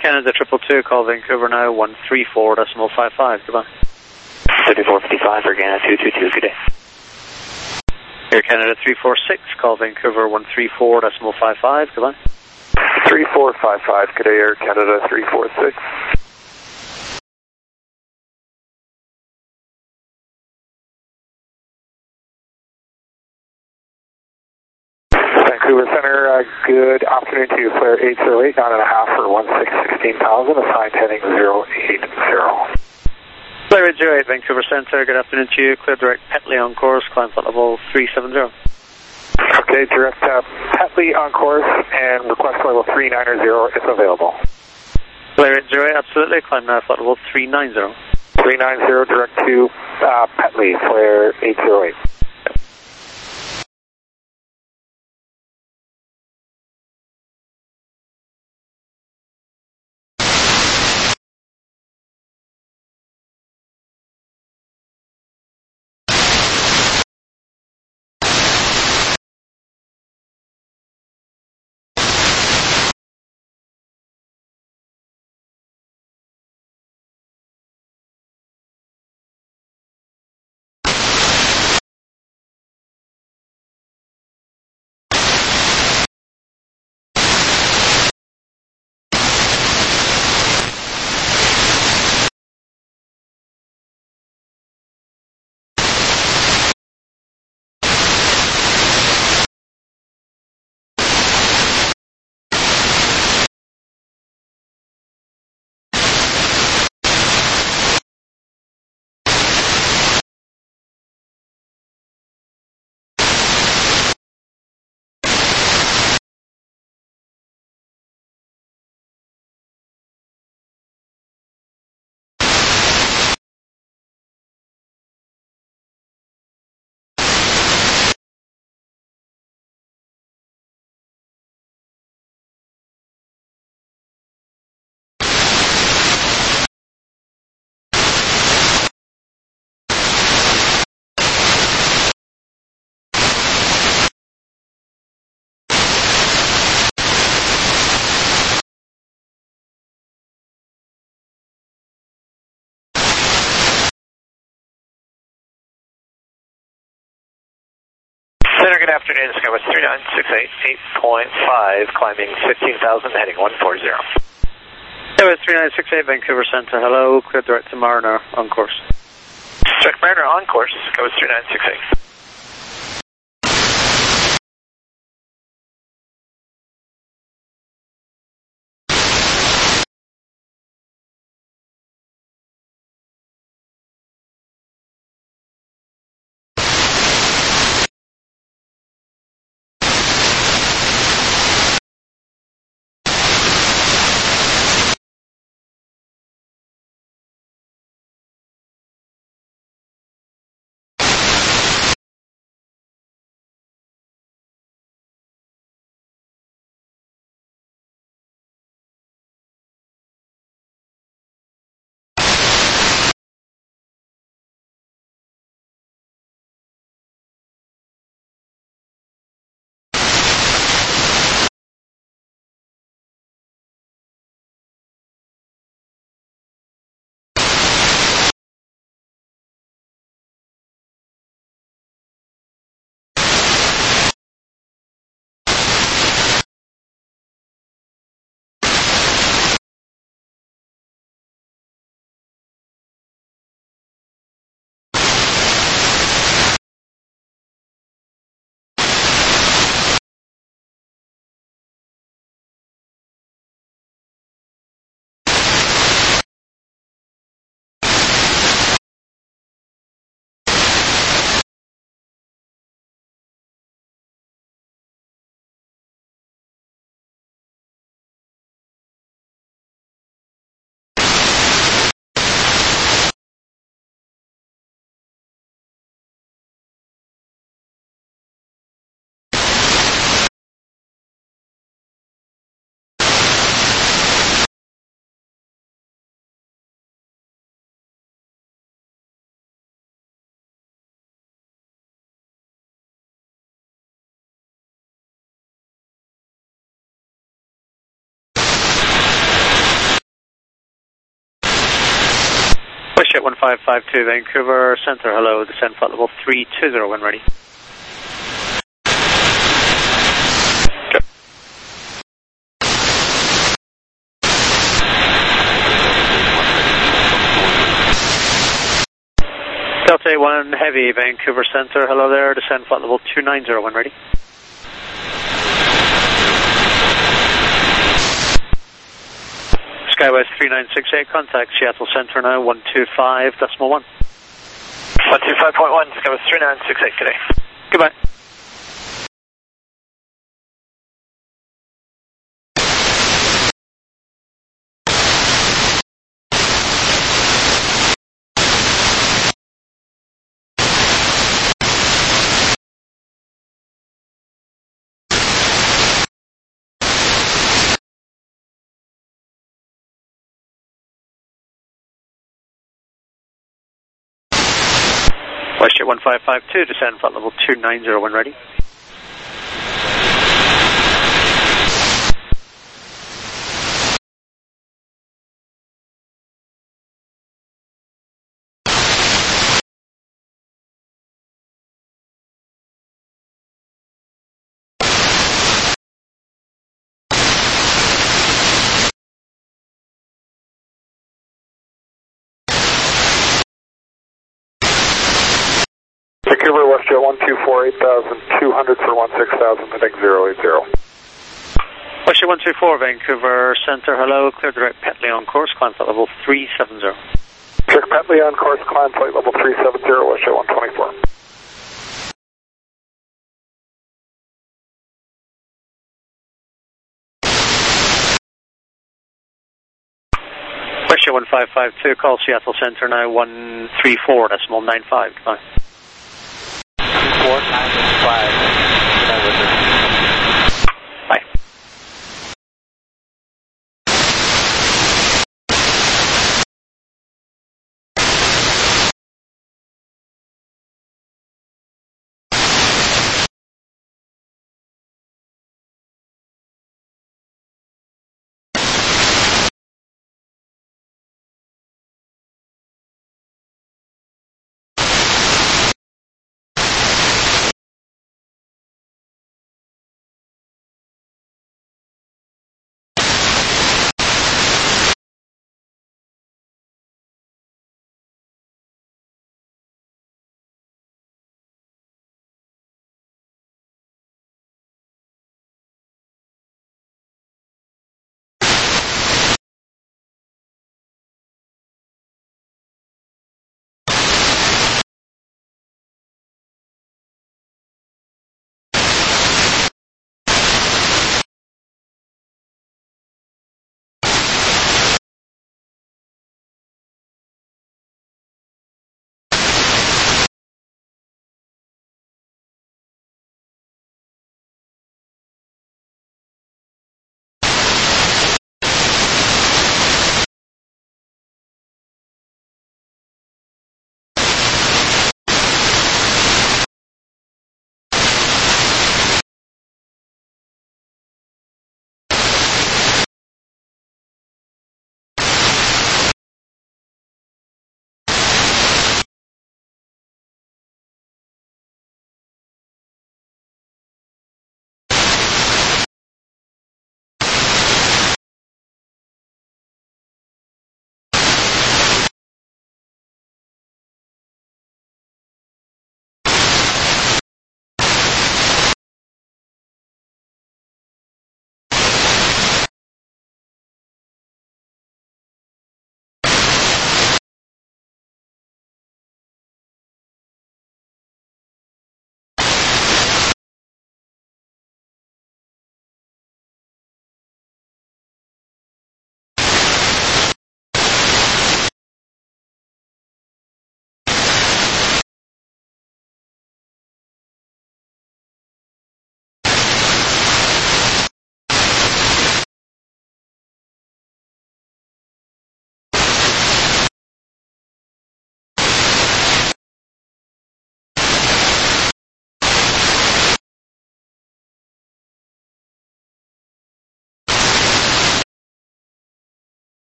Canada 222, call Vancouver now 134.55, goodbye. 3455 for Canada 222, good day. Air Canada 346, call Vancouver 134.55, goodbye. 3455, good day, Air Canada 346. Vancouver Center, good afternoon to you, Flare 808, 9.5 for 16,000, assigned heading 080. Flare 808, Vancouver Center, good afternoon to you, clear direct Petley on course, climb flight level 370. Okay, direct Petley on course and request level 390 if available. Flare 808, absolutely, climb now flight level 390. 390 direct to Petley, Flare 808. Center, good afternoon, Skywest 3968, 8.5, climbing 15,000, heading 140. Skywest 3968, Vancouver Center, hello, clear direct to Mariner on course. Direct Mariner on course, Skywest 3968. WestJet 1552 Vancouver Center, hello, descend flight level 320 when ready. Delta 81 Heavy Vancouver Center, hello there, descend flight level 290 when ready. Skywest 3968, contact Seattle Center now, 125.1. 125.1, Skywest 3968, good day. Goodbye. WestJet 1552, descend flight level 290 when ready. Vancouver, WestJet 124, 8,200 for 16,000, heading 080. WestJet 124 Vancouver Center, hello, clear direct Petley on course, climb flight level 370. Check Petley on course, climb flight level 370, WestJet 124. WestJet 1552, call Seattle Center now, 134.95, goodbye. 4965.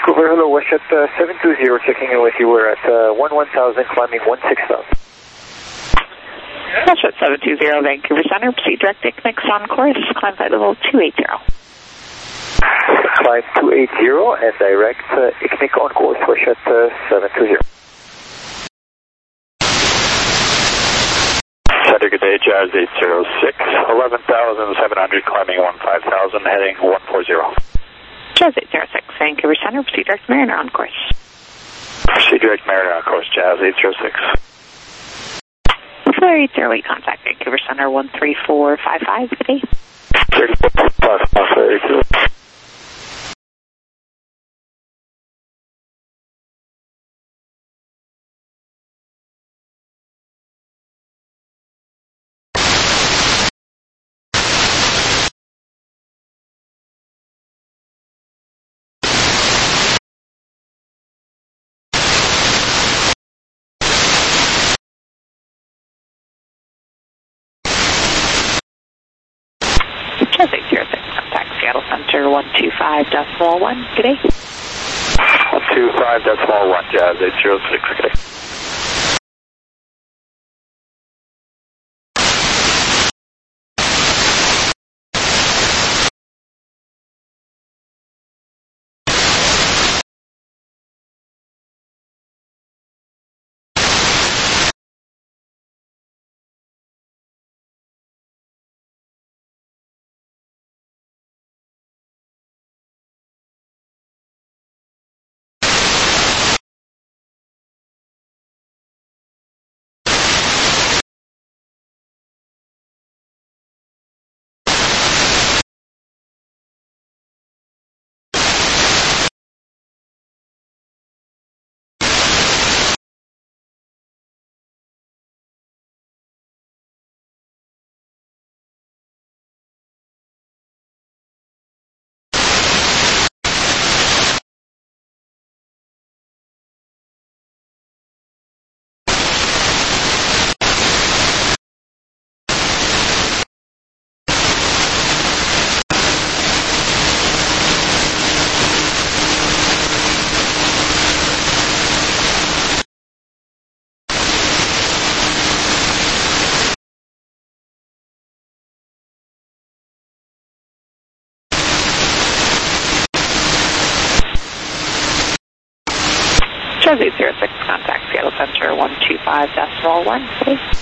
Vancouver, hello, WestJet 720, checking in with you. We're at 11,000, climbing 16,000. WestJet 720, Vancouver Center, proceed direct Icnic on course, climb flight level 280. Climb 280 and direct Icnic on course, WestJet 720. Center, good day, Jazz 806, 11,700, climbing 15,000, heading 140. Jazz 806, Vancouver Center, proceed direct Mariner on course. Proceed direct Mariner on course, Jazz 806. Flare 808, contact Vancouver Center 13455, good day. 34 plus, Flare 808. Jazz 806, contact Seattle Center 125.1, good day. 125.1, Jazz 806, good day. Jazz 806, contact Seattle Center 125.1, good day.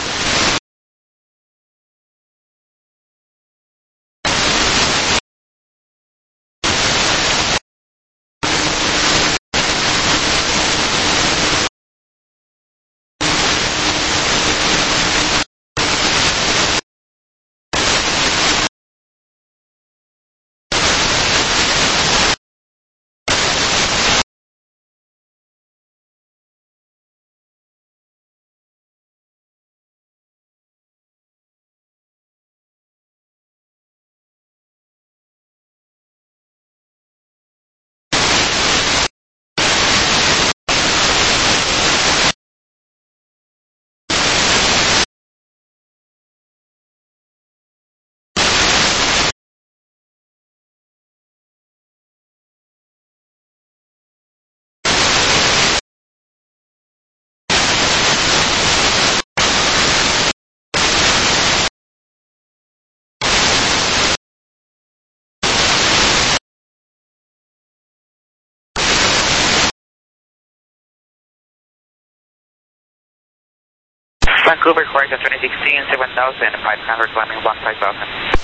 Vancouver, correct 2016, 7,500, climbing 15,000.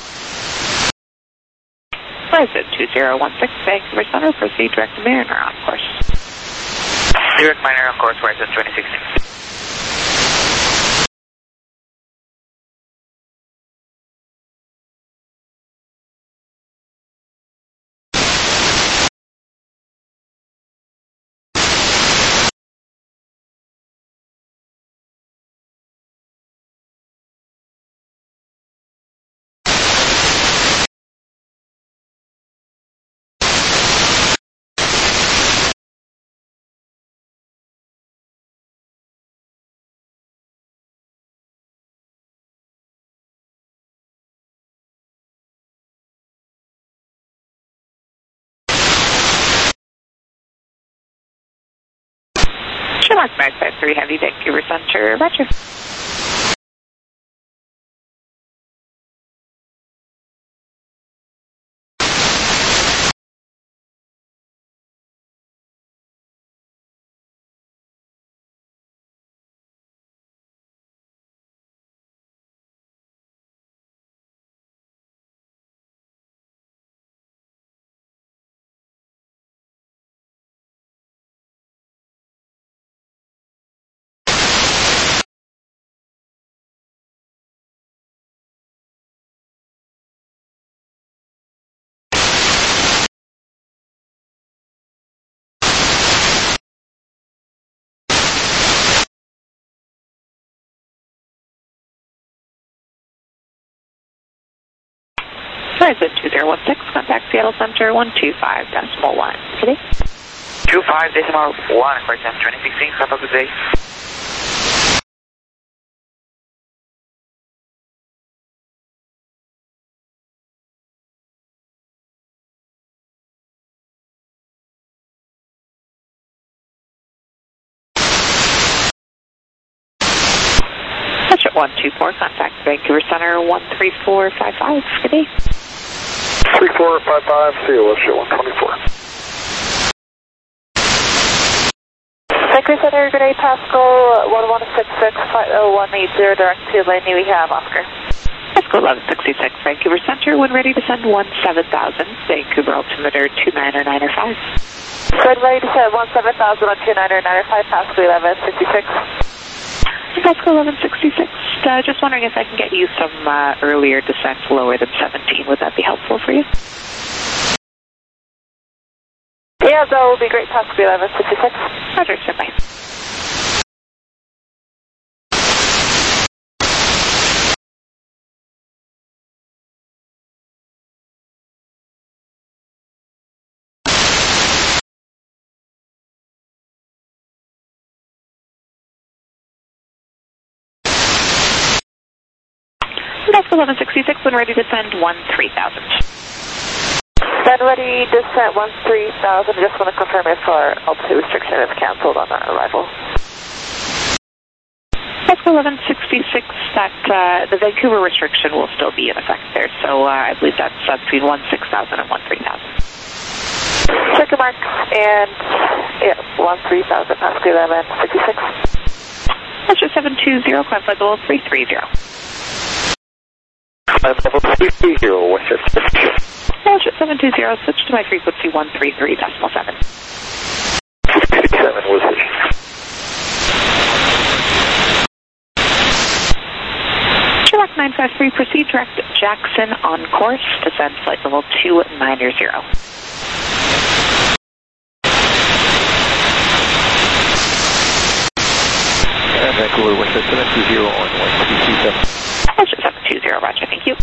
WestJet 2016, Vancouver Center, proceed direct Mariner on course. Direct Mariner on course, WestJet 2016. Sherlock 953 Heavy, Vancouver Center, roger. Horizon 2016, contact Seattle Center 125.1. Today? 25.1, Horizon 2016, have a good day. Patriot 124, contact Vancouver Center 13455. Good day. 3455, seal, ship 124. Vancouver Center, good day, Pascal 1166, flight 0180, direct to Laney, we have Oscar. Pascal 1166, Vancouver Center, when ready to send 17,000, Vancouver altimeter 29905. Good, ready to send 17,000 on 29905, Pascal 1166. Pascal 1166, just wondering if I can get you some earlier descent lower than 17. Would that be helpful for you? Yeah, that would be great, Pascal 1166. Roger, sir, bye. Pascal 1166, when ready to send 13,000. Then ready, descent 13,000. I just want to confirm if our altitude restriction is canceled on our arrival. Pascal 1166, that the Vancouver restriction will still be in effect there, so I believe that's between 16,000 and 13,000. Check your marks, and yeah, 13,000, Pascal 1166. Pastor 720, climb flight level 330. Climb level 330, Westchester. Pastor 720, switch to my frequency 133.7. 67 was it? Sherlock 953, proceed direct Jackson on course, descend flight level 290. Vancouver, Westchester 720 on 1337. Pastor 720, roger, thank you.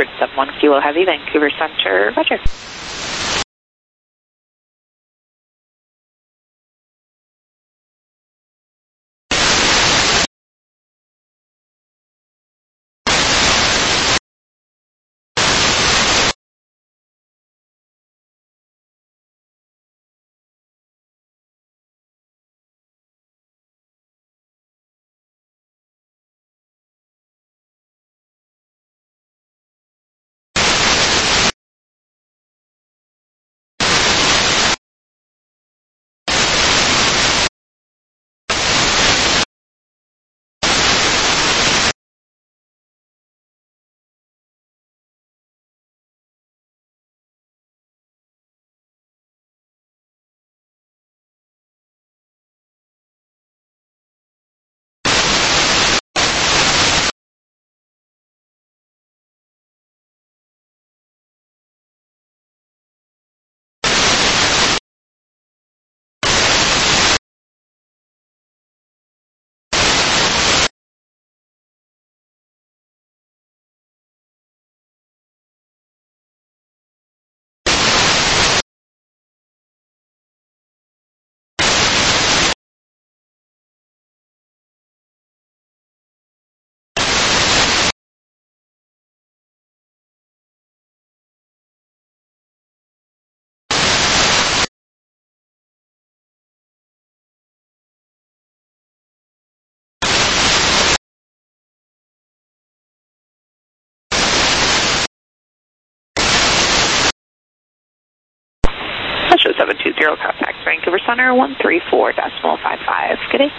Bridge 71 Kilo Heavy, Vancouver Center, roger. Show 720, contact Vancouver Center, 134.55. Good day.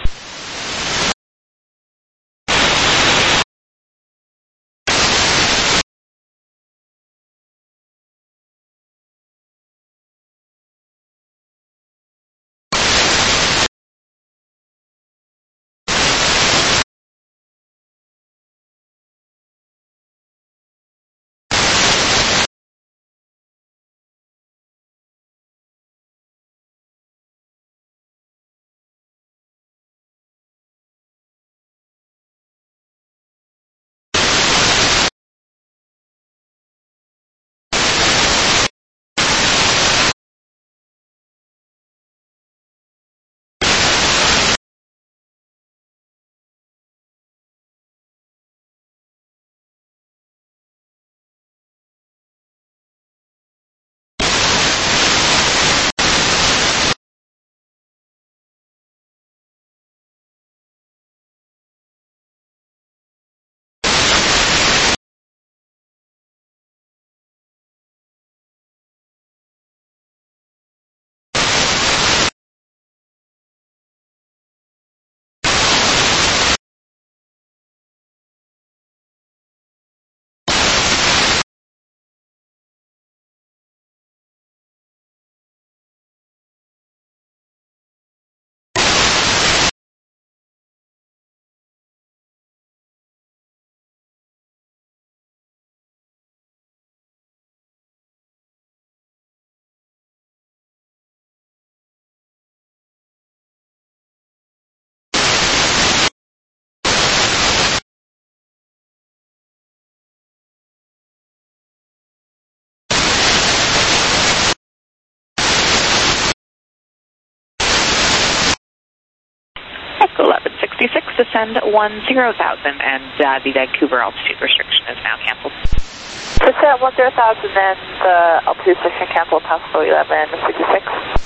Echo 1166, descend 10,000, and the Vancouver altitude restriction is now canceled. Descent 10,000, then the altitude restriction canceled, possible 1166.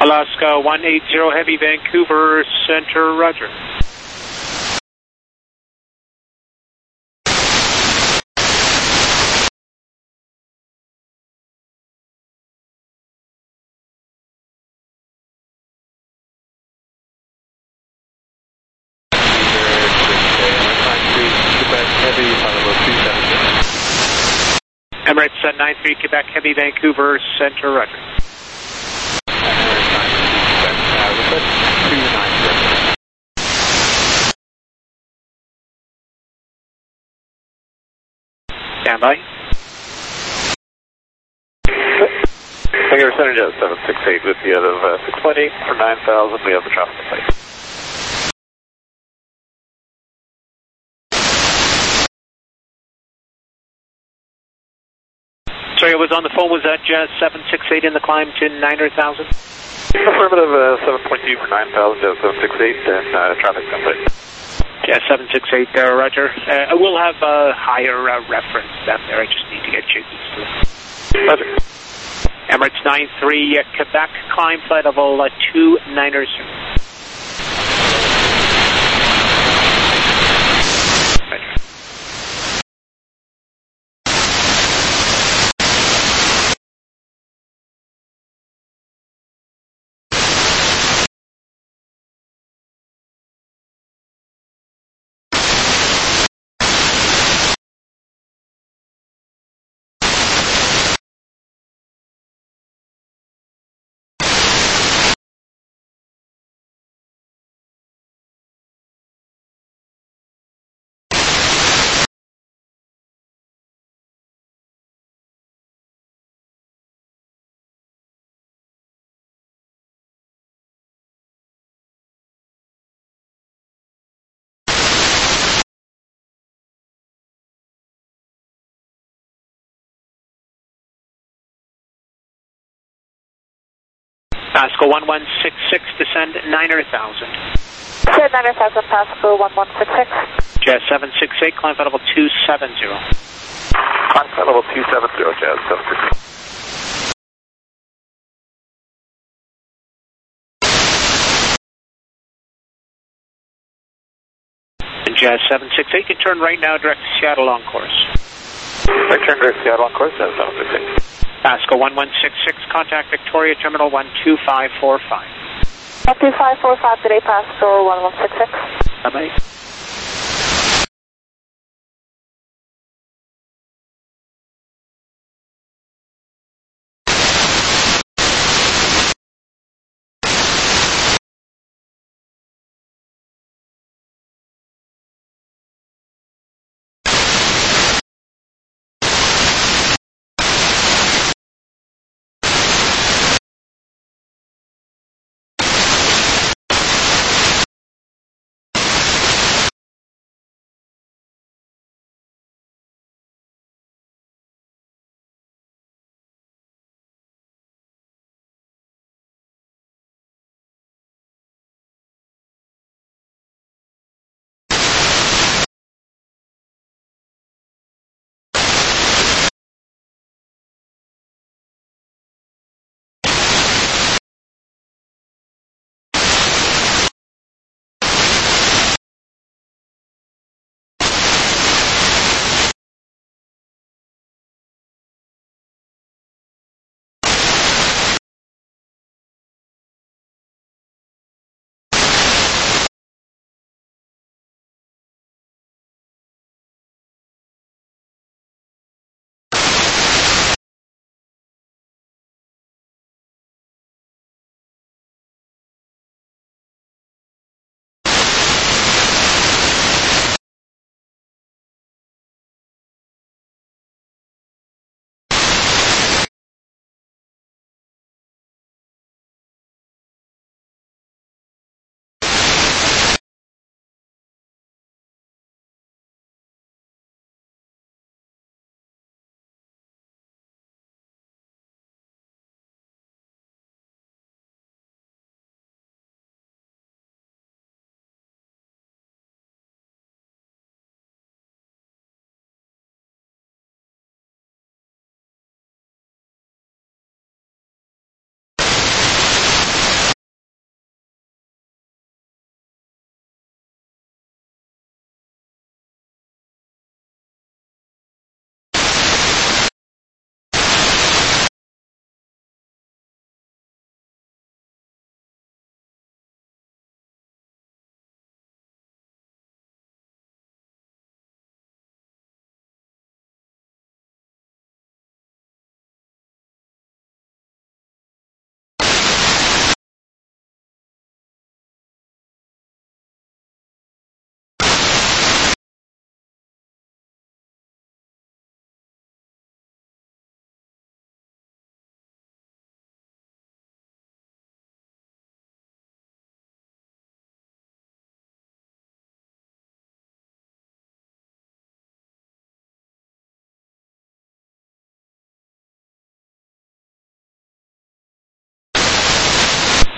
Alaska 180 Heavy, Vancouver Center, roger. Emirates 93 Quebec Heavy, Vancouver Center, roger. Stand by. Vancouver Center Jet 768 with you out of 6.8 for 9,000. We have the traffic in place. Sorry, I was on the phone. Was that Jazz 768 in the climb to 900,000? Affirmative 7.2 for 9,000, Jazz 768, and traffic in place. Jazz 768 there, roger. I will have a higher reference down there. I just need to get you used to it. Roger. Emirates 93 Quebec, climb flight level 290. Pascal 1166, descend 900,000. Descend 900,000, Pascal 1166. Jazz 768, climb flight level 270. Climb flight level 270, Jazz 768. And Jazz 768, you can turn right now, direct to Seattle on course. Right turn direct to Seattle on course, Jazz 768. Pascal 1166, contact Victoria Terminal 12545. 12545 today, Pascal 1166. Bye-bye.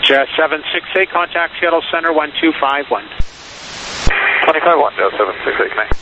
Jet 768, contact Seattle Center 1251. 251, Jet 768, connect.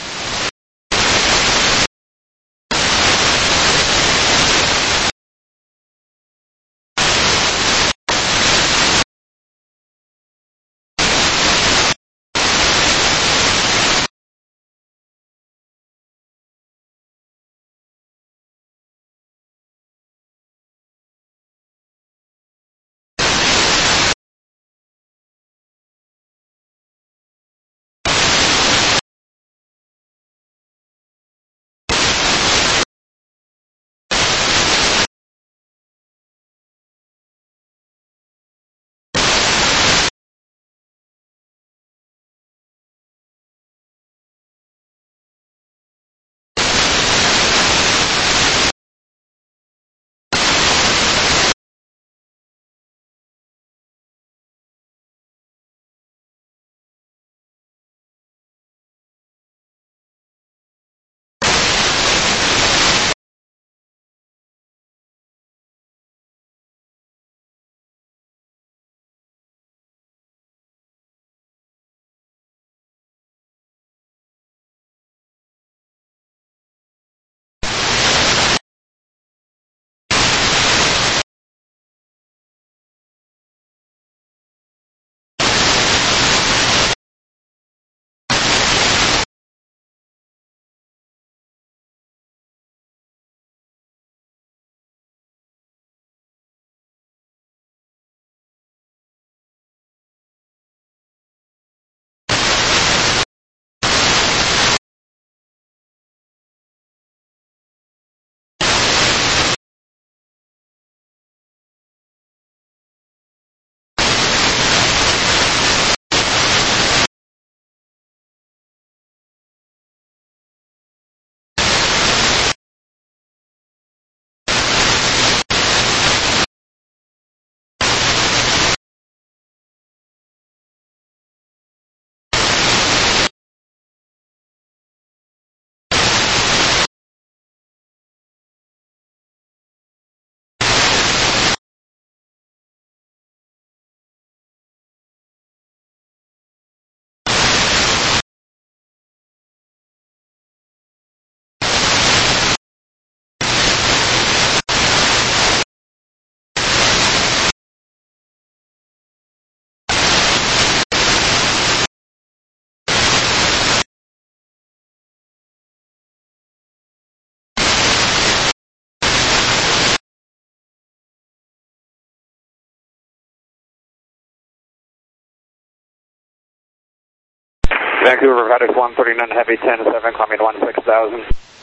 Vancouver, FedEx 139 Heavy 10-7, climbing 16,000.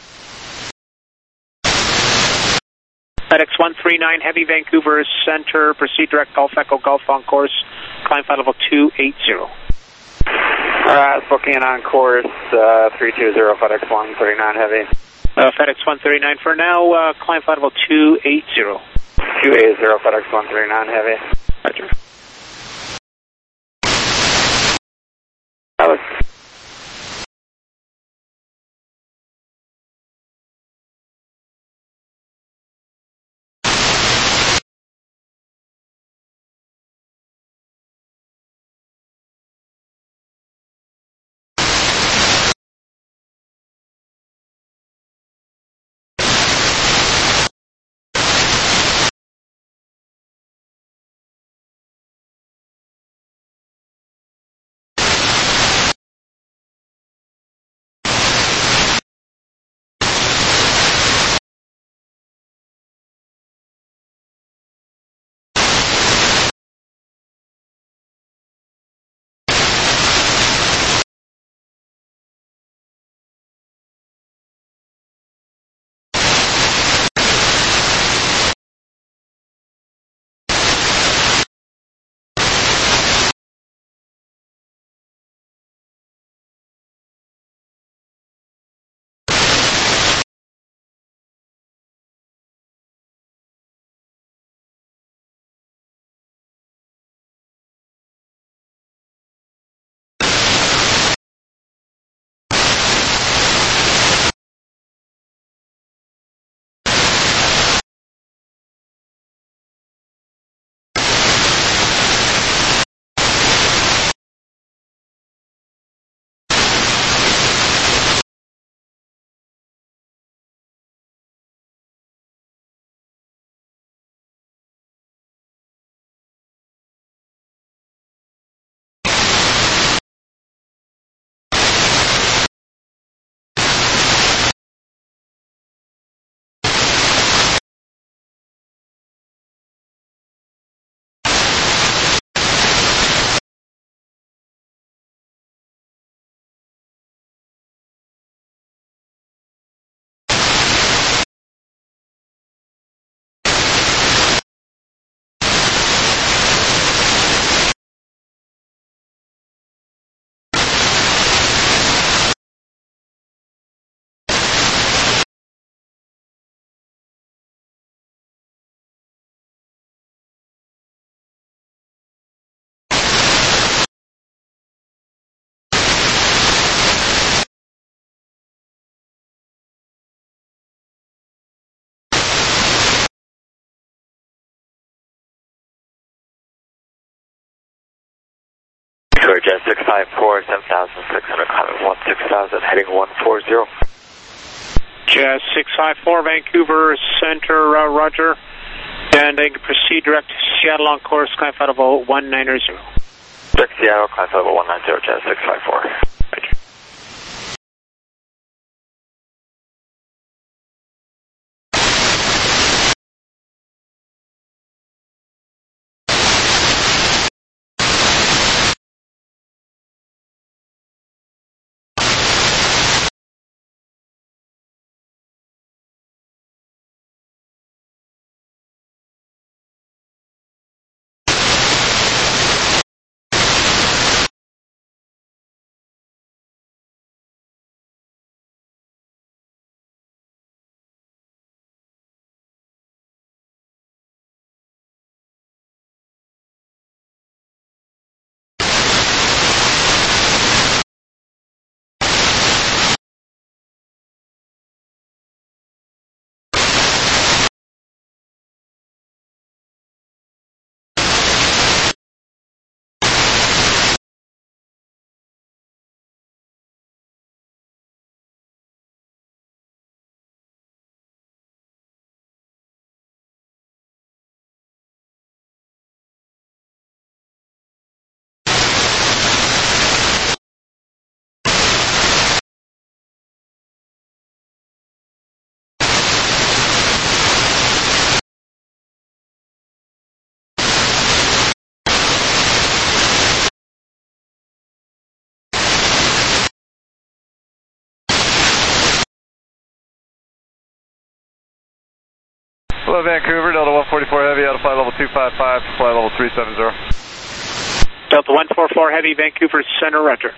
FedEx 139 Heavy, Vancouver Center, proceed direct Golf Echo Golf on course, climb flight level 280. Booking on course 320, FedEx 139 Heavy. FedEx 139 for now, climb flight level 280. 280, FedEx 139 Heavy. Roger. Alex. Clear Jet 654, 7,600, climbing 16,000, heading 140. Jet 654, Vancouver Center, roger. And they can proceed direct to Seattle on course, climb flight level 190. Direct Seattle, climb flight level 190, Jet 654. Roger. Hello, Vancouver, Delta 144 Heavy, out of flight level 255, flight level 370. Delta 144 Heavy, Vancouver Center, roger.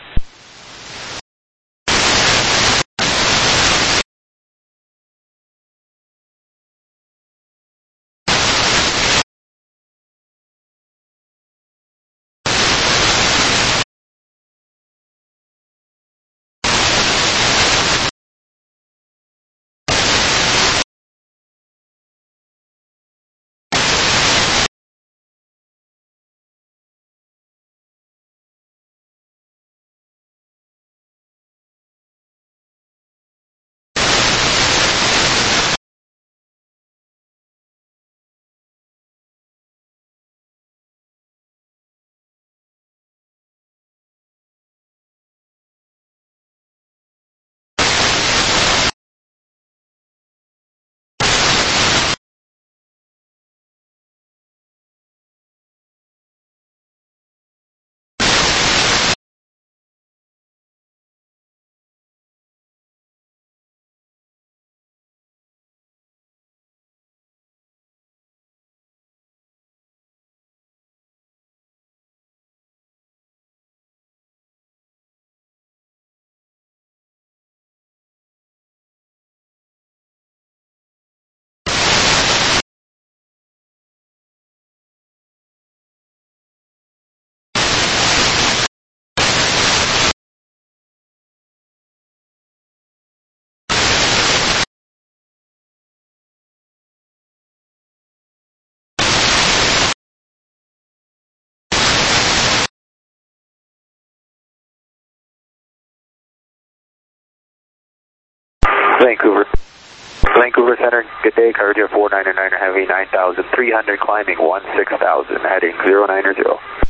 Vancouver Center, good day, Cargo 499 Heavy, 9,300, climbing 16,000, heading 090.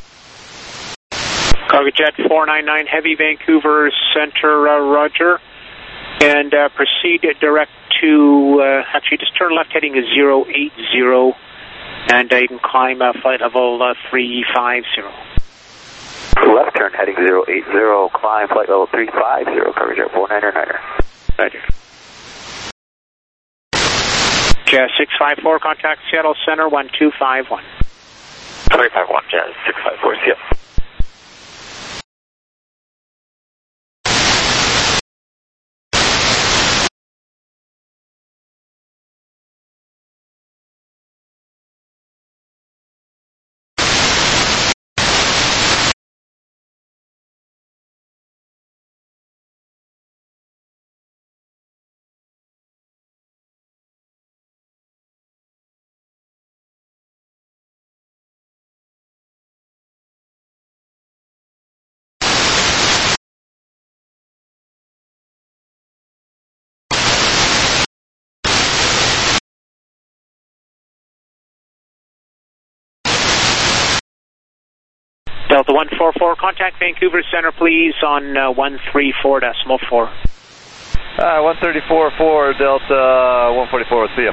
Cargo Jet 499 Heavy, Vancouver Center, roger. And proceed direct to, actually just turn left heading 080. And you can climb flight level 350. Left turn heading 080, climb flight level 350, Cargo Jet 499. Roger. Jet 654, contact Seattle Center 1251. 351, Jet 654, Seattle. Delta 144, contact Vancouver Center, please, on 134.4. 134.4, Delta 144, see ya.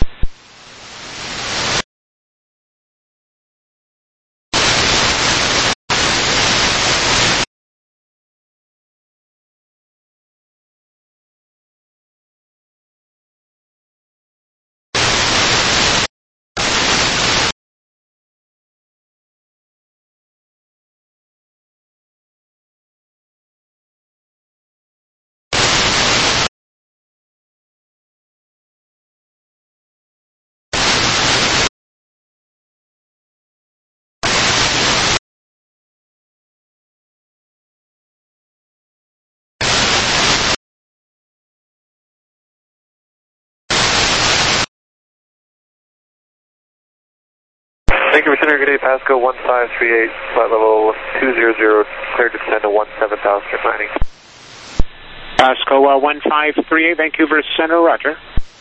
Vancouver Center, good day, Pasco 1538, flight level 200, cleared to descend to 17,000 for landing. Pasco 1538, Vancouver Center, roger.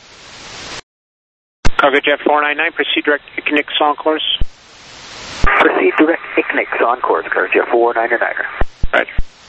Cargo Jet 499, proceed direct Ignix on course. Proceed direct Ignix on course, Cargo Jet 499. Roger.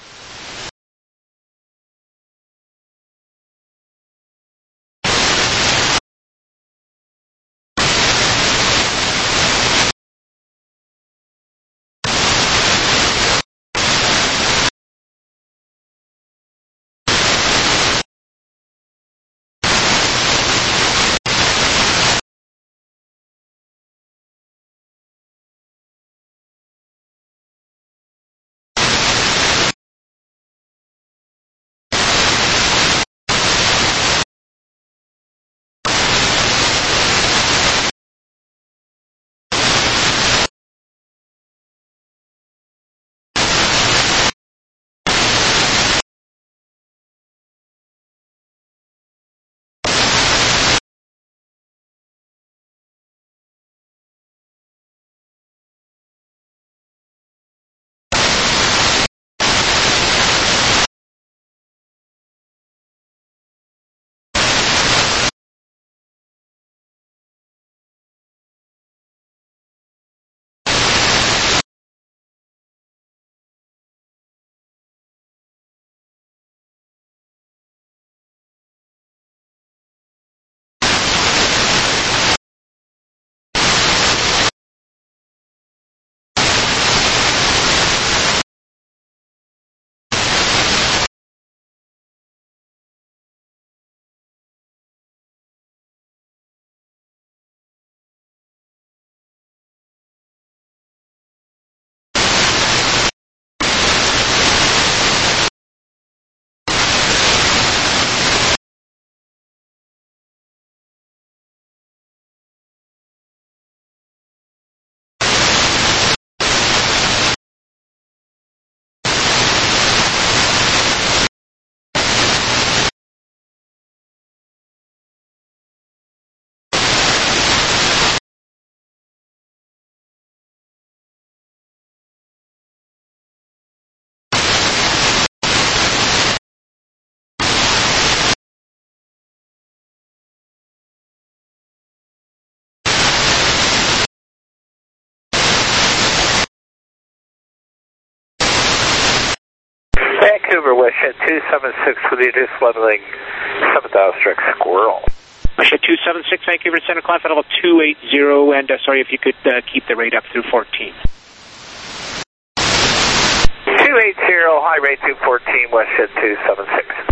Vancouver, Westhead 276 with the reduced leveling 7,000 direct Squirrel. Westhead 276, Vancouver Center, climb flight level 280, and sorry if you could keep the rate up through 14. 280, high rate 214, Westhead 276.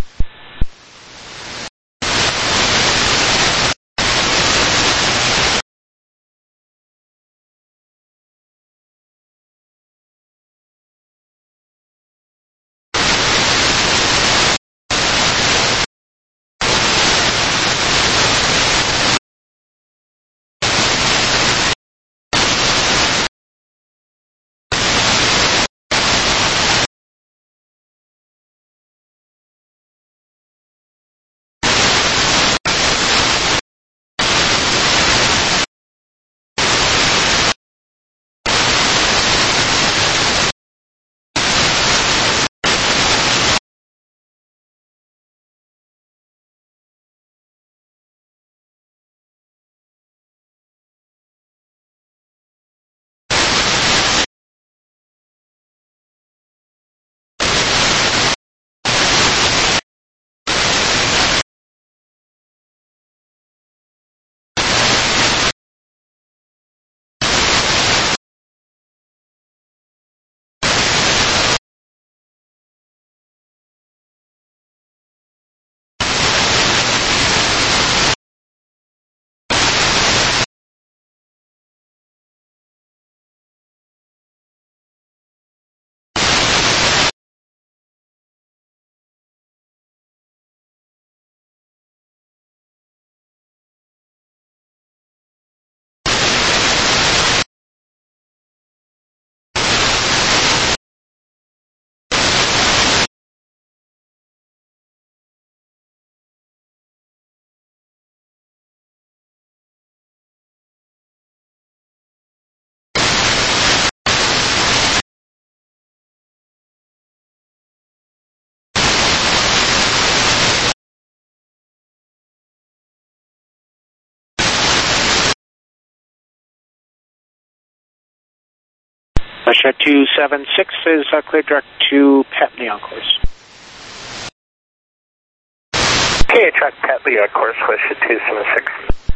Russia 276 is cleared direct to Petley on course. Okay, track Petley on course, Russia 276.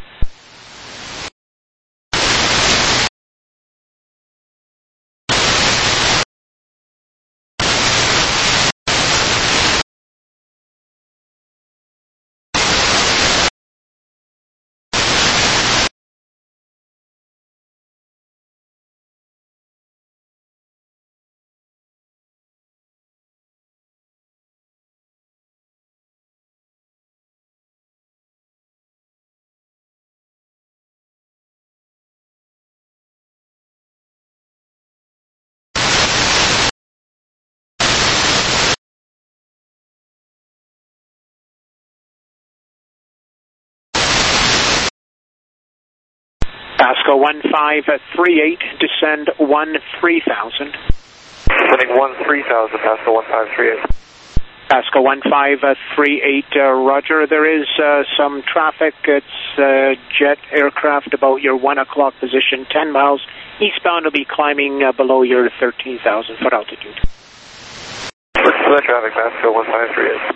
Pasco 1538, descend 13,000. Descending 13,000, Pasco 1538. Pasco 1538, roger. There is some traffic. It's jet aircraft about your 1 o'clock position, 10 miles eastbound. Will be climbing below your 13,000 foot altitude. What's the traffic, Pasco 1538?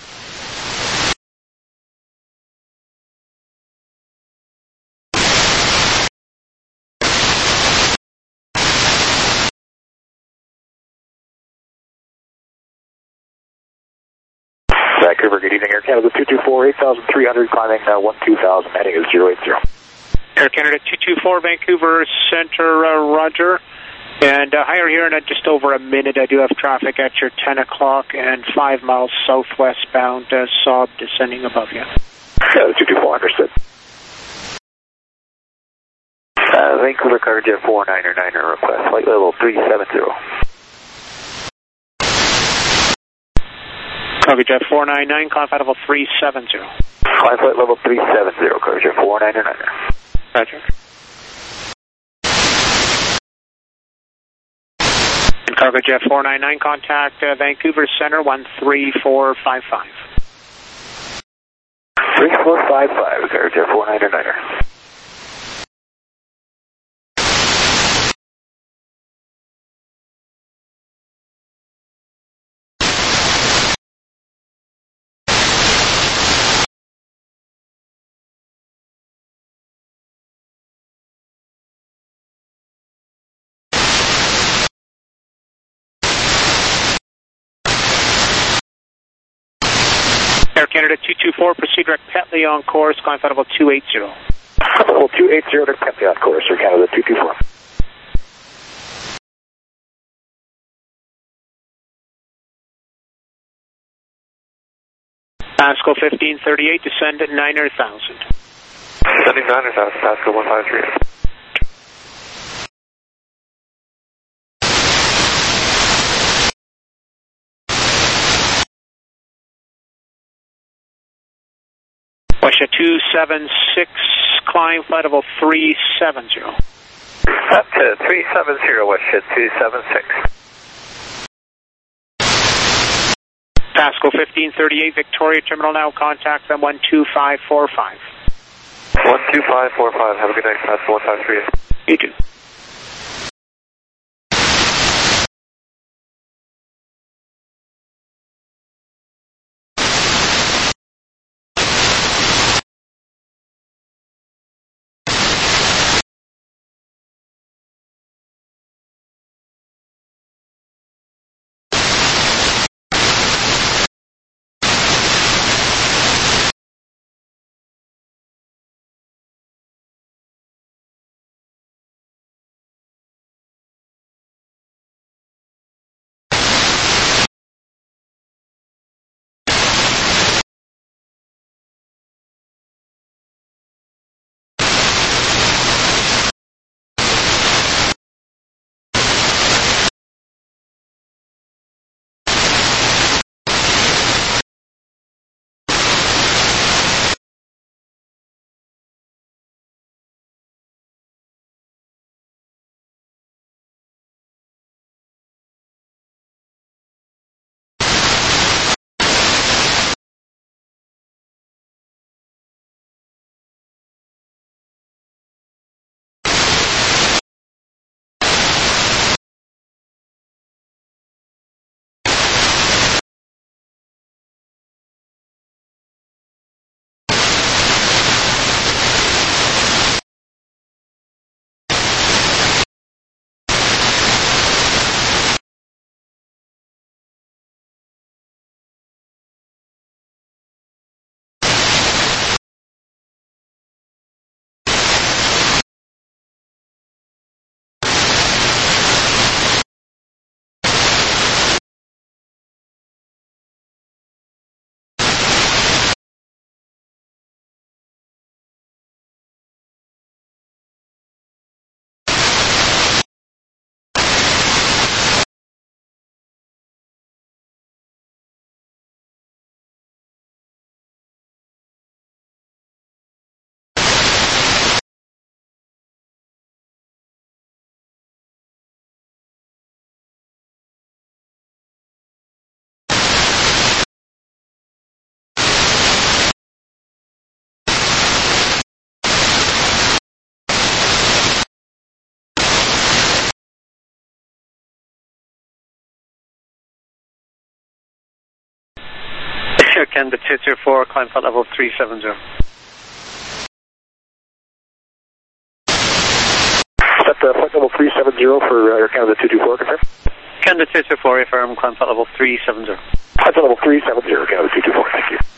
Vancouver, good evening, Air Canada 224, 8,300, climbing 12,000, heading is 080. Air Canada 224, Vancouver Center, roger. And higher here in just over a minute, I do have traffic at your 10 o'clock and 5 miles southwestbound, Saab descending above you. Yeah, 224, understood. Vancouver Cargo 499er request, flight level 370. Cargo Jet 499, climb flight level 370. Climb flight level 370, Cargo Jet 499er. Roger. And Cargo Jet 499, contact Vancouver Center 13455. 3455, Cargo Jet 499er. Air Canada 224, proceed direct Petley on course, climb flight level 280. Level 280 to Petley on course, Air Canada 224. Pasco 1538, descend at 9,000. Descending 9,000, Pasco 1538. Russia 276, climb flight level 370. Up to 370, Russia 276. Pasco 1538, Victoria Terminal now, contact them 12545. 12545, have a good night, Pasco 1538. You too. Canada 224, climb flight level 370. Set flight level 370 for Air Canada 224, confirm. Canada 224, affirm, climb flight level 370. Flight level 370, Canada 224, thank you.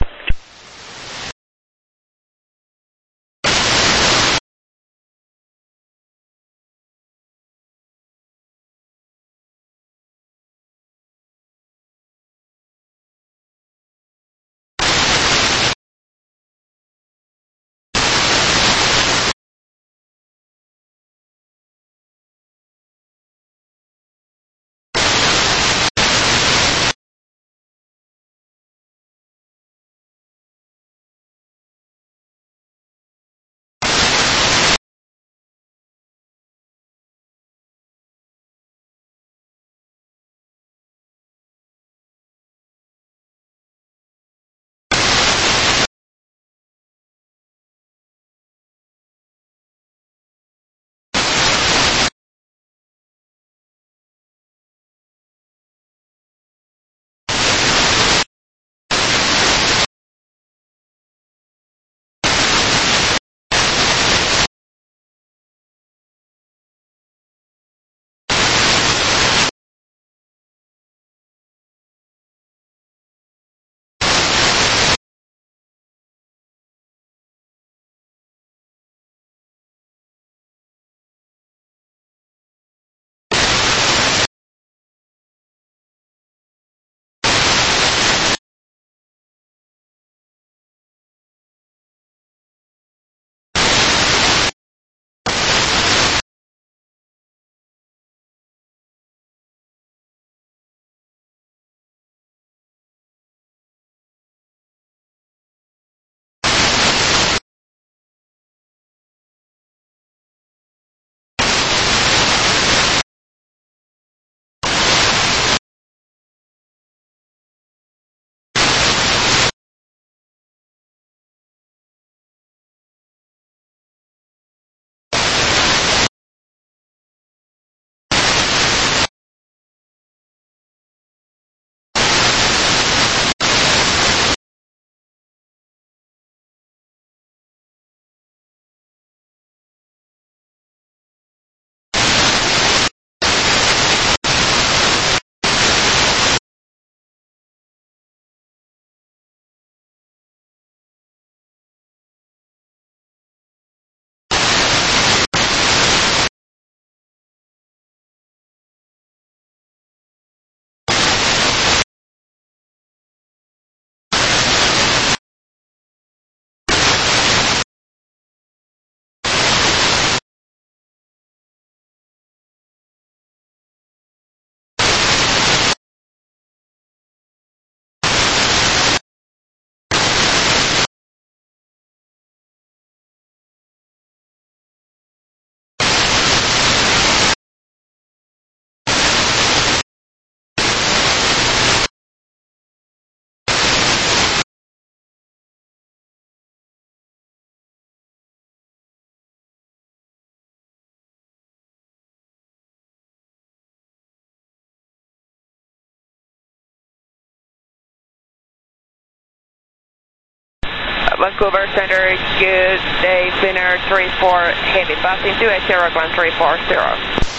Vancouver Center, good day, Finnair 34 Heavy, passing 280, climb 340.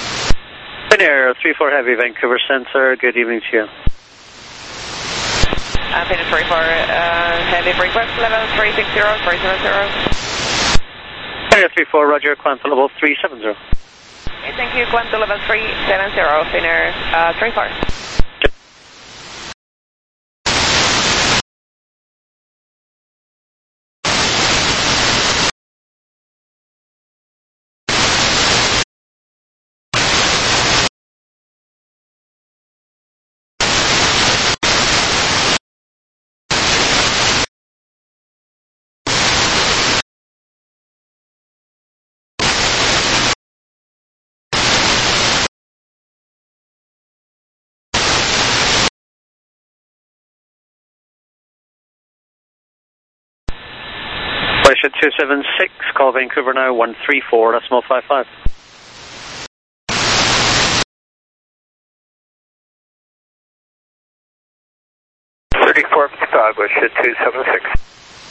Finnair 34 Heavy, Vancouver Center, good evening to you. Finnair 34 Heavy, request level 360, 370. Finnair 34, roger, climb to level 370. Okay, thank you, climb to level 370, Finnair 34. Flight 276, call Vancouver now, 134, decimal 55. Southwest 276.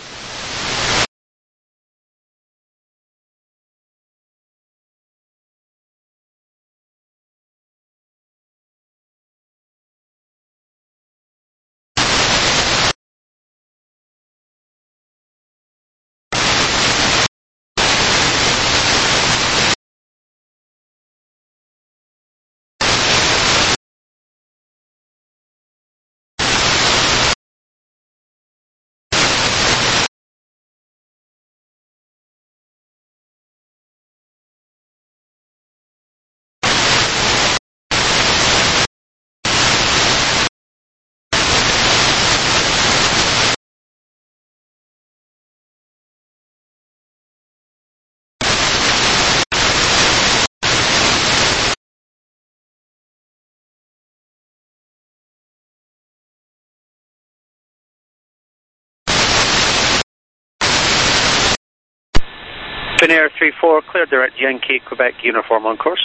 Finnair 34, clear direct Yankee, Quebec, uniform on course.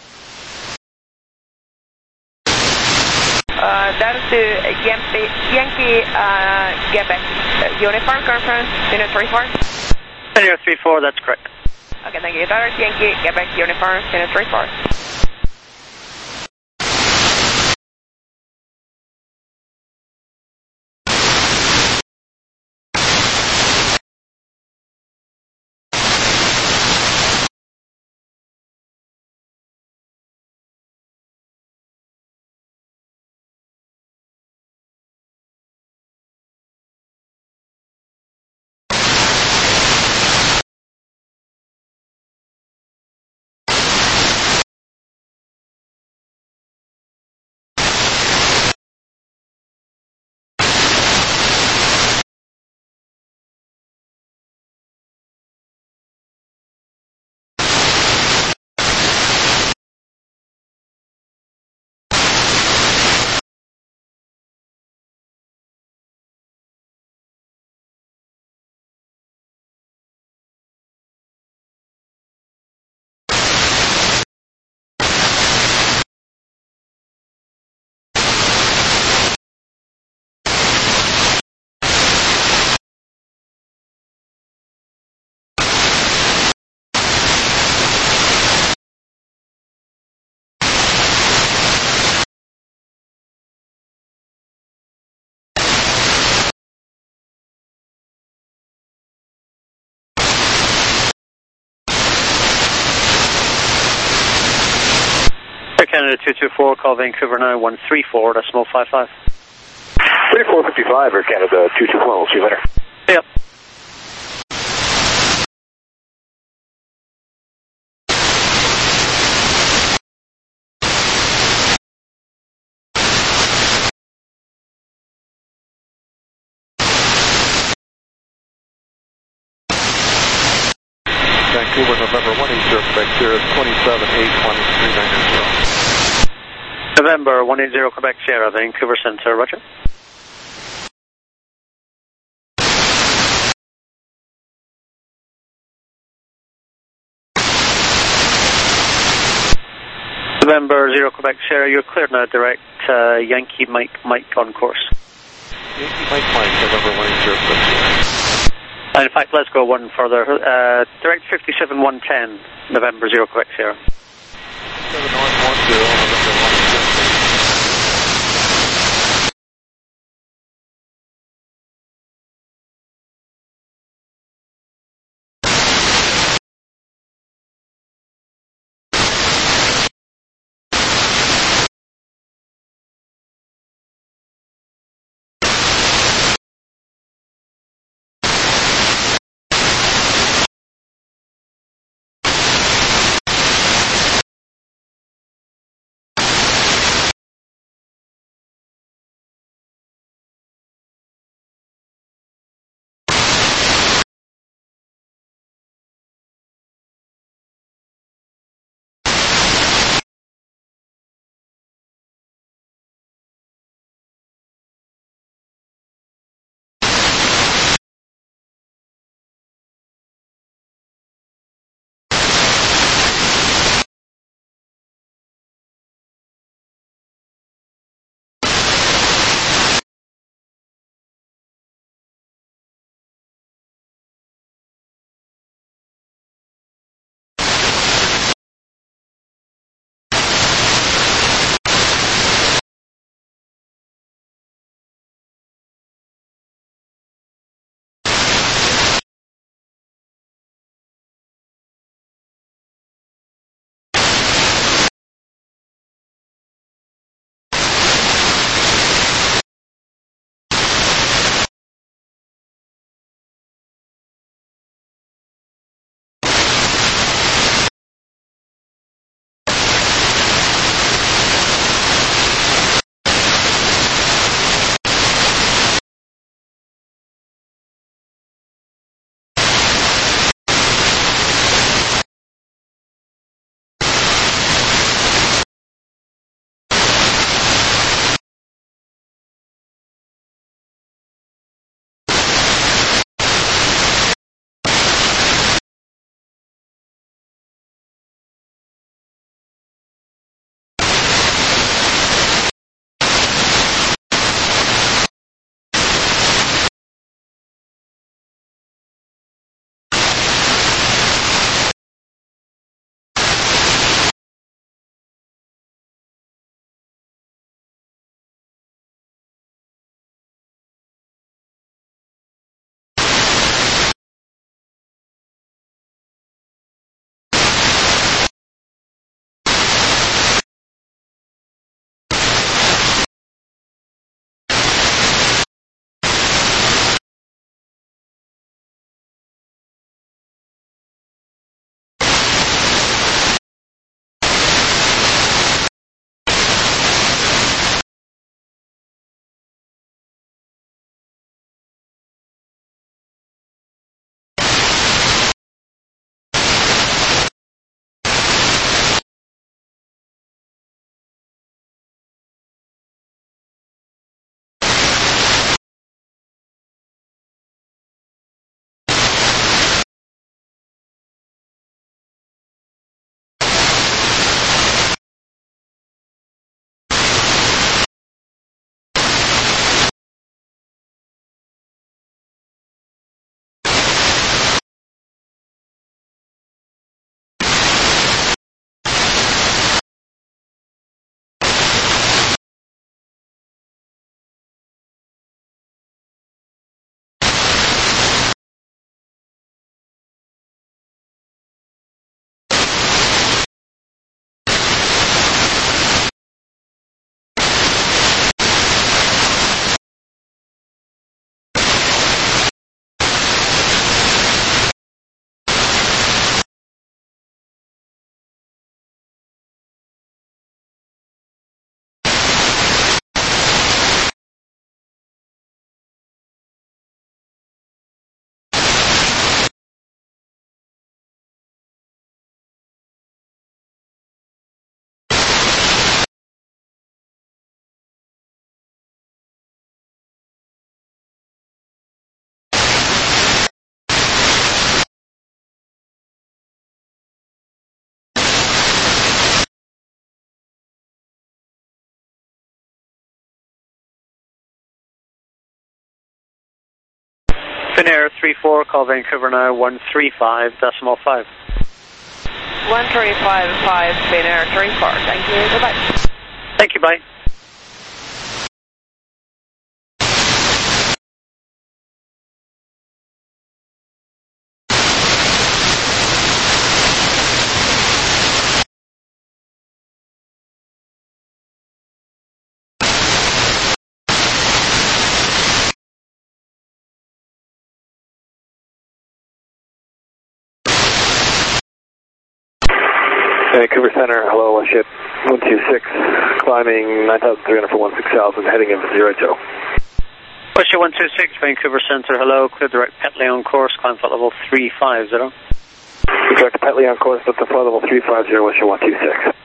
That's the Yankee, Quebec, uniform conference, Finnair 34? Finnair 34, that's correct. Okay, thank you. Direct Yankee, Quebec, uniform, Finnair 34. Canada 224, call Vancouver now 134, decimal 55. 3455 or Canada 224, we'll see you later. Yep. Vancouver, November 180, Quebec Sierra 2781390. November 180, Quebec Sierra, Vancouver Center, roger. November 0, Quebec Sierra, you're cleared now, direct Yankee Mike on course. Yankee Mike, November 180, Quebec Sierra. And in fact, let's go one further. Direct 57110, November 0, Quebec Sierra. 7110, November 180. Finnair 34, call Vancouver now 135.5. 1355 Finnair 34. Thank you. Goodbye. Thank you, bye. Vancouver Center, hello, ship 126, climbing 9,300 for 16,000, heading in 080. Pusher 126, Vancouver Center, hello, clear direct Petley on course, climb flight level 350. Direct Petley on course, up to flight level 350, Wisher 126.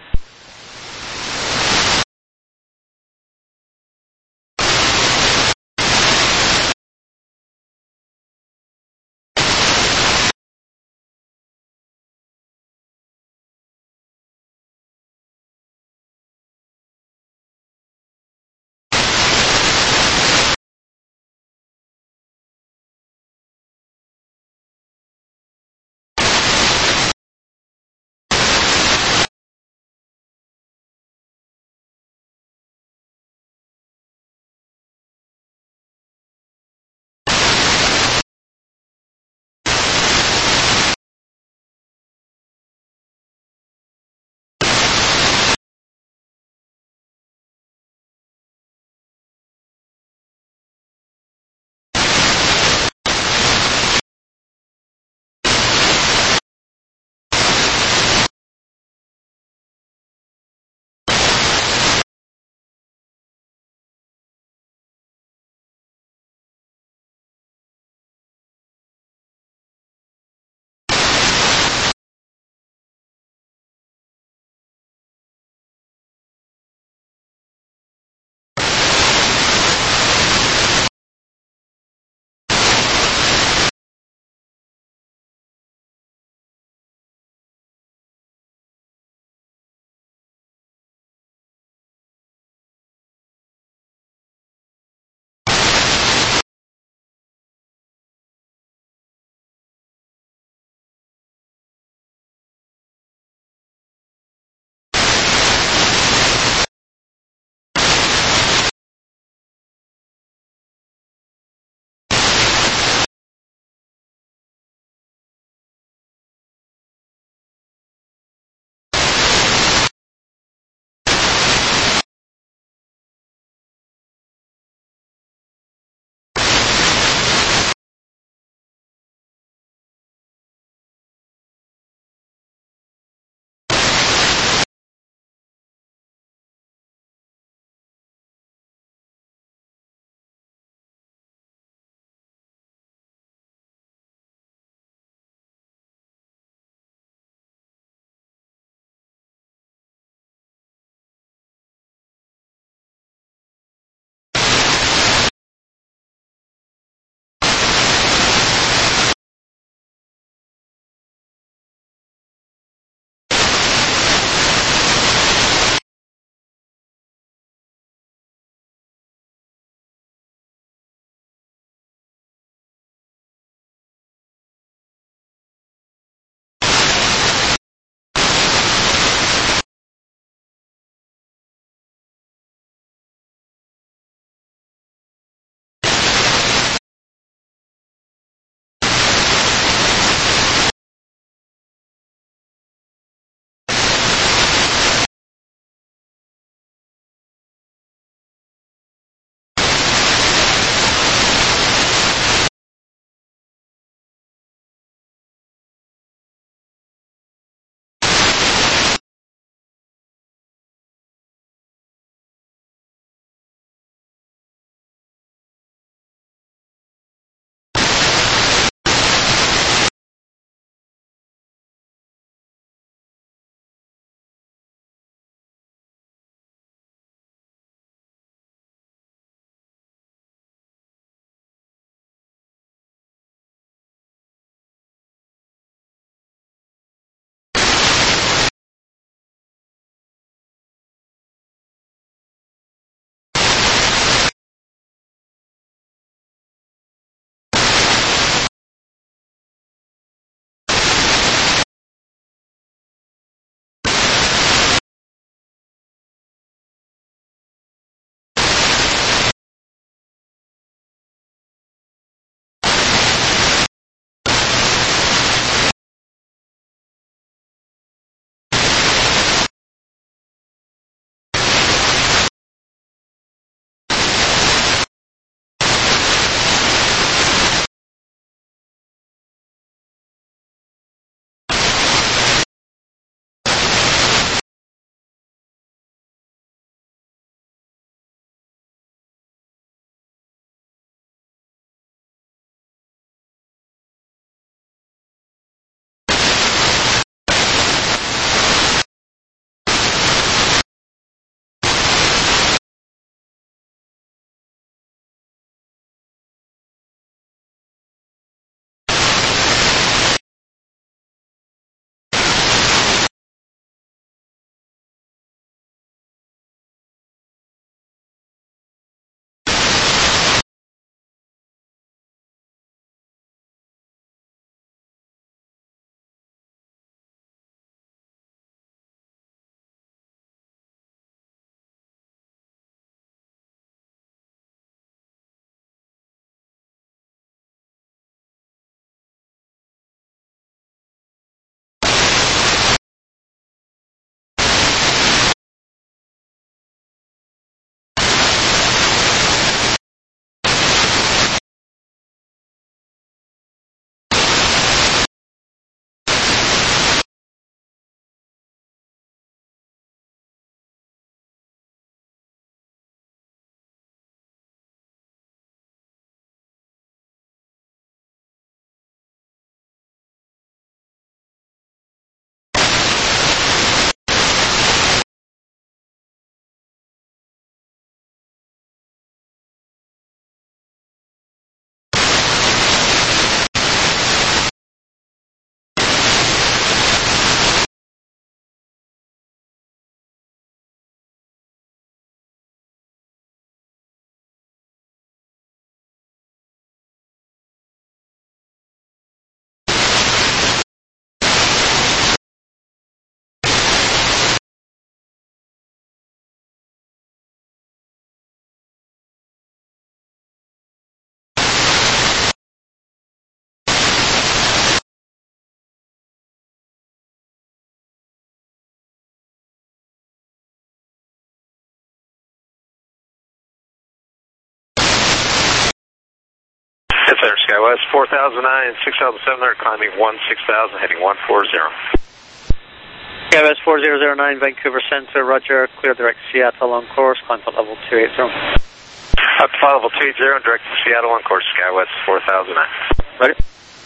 Center SkyWest 4009, 6,700, climbing 16,000, heading 140. SkyWest 4009, Vancouver Center, roger, clear direct Seattle on course, climb flight level 280. Up to flight level 280, direct to Seattle on course, SkyWest 4009. Ready?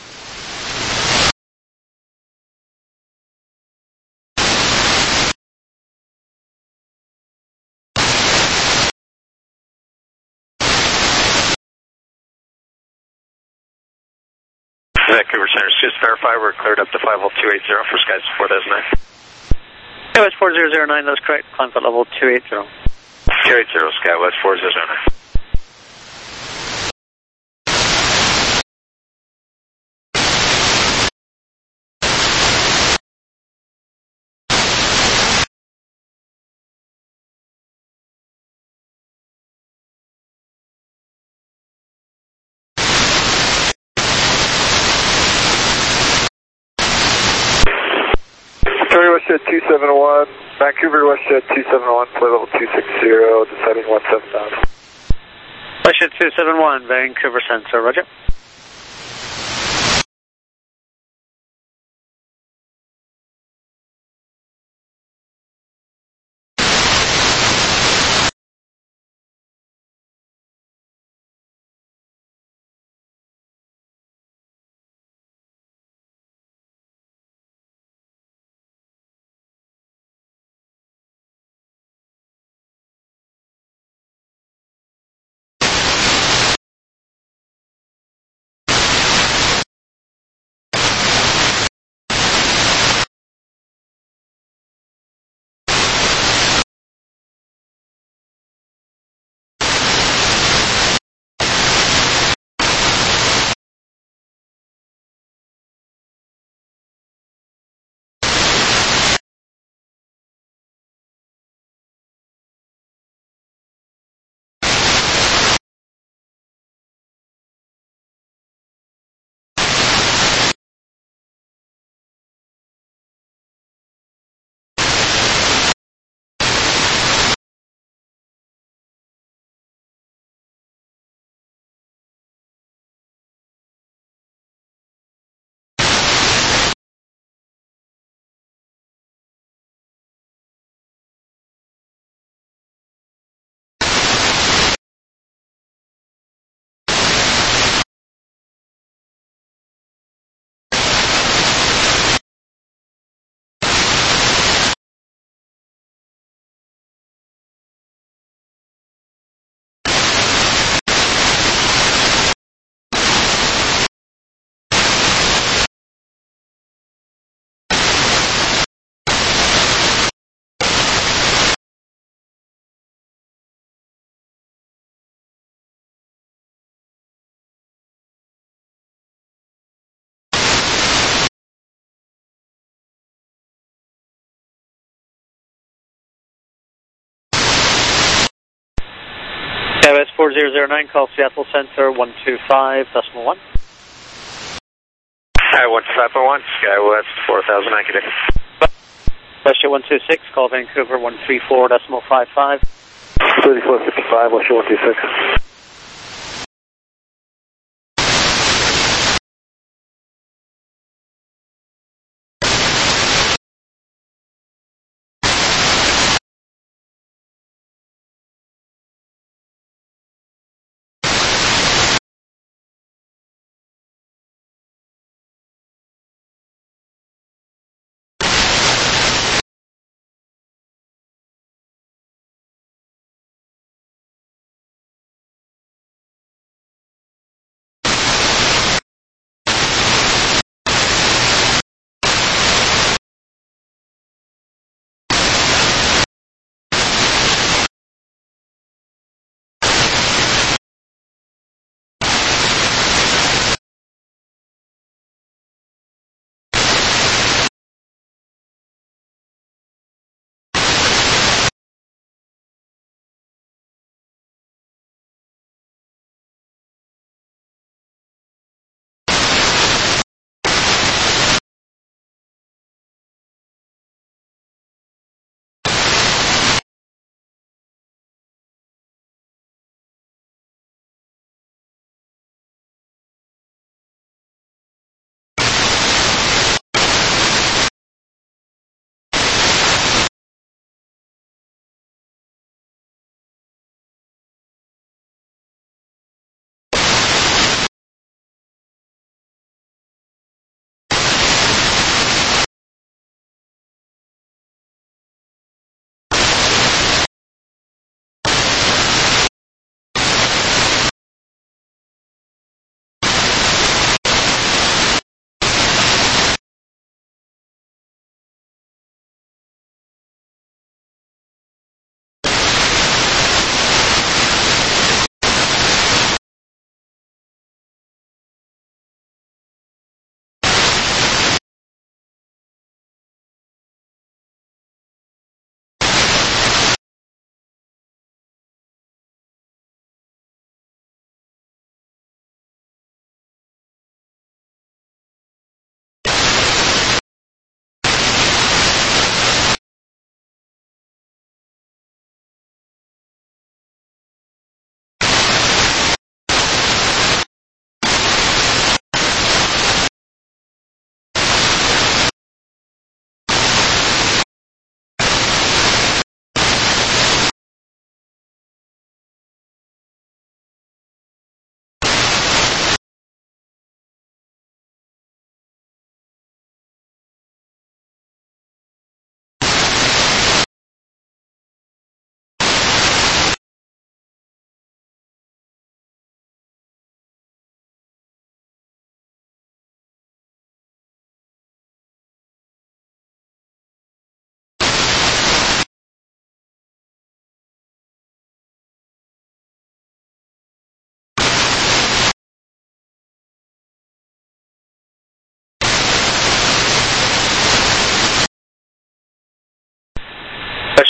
Vancouver Center, just verify we're cleared up to flight level 280 for Skies 4009. SkyWest 4009, that's correct, climb flight level 280. 280, SkyWest 4009. WestJet 271, Vancouver WestJet 271, flight level 260, descending 17,000. WestJet 271, Vancouver Center, roger. SkyWest 4009, call Seattle Center 125.1. Hi, 125.1, SkyWest 4009, good day. WestJet 126, call Vancouver 134.55. 3455, WestJet 126.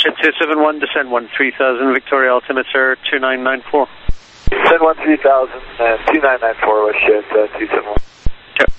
Russia 271, descend 13,000, Victoria altimeter 2994. Descend 13,000 and 2994, Russia 271. Yep.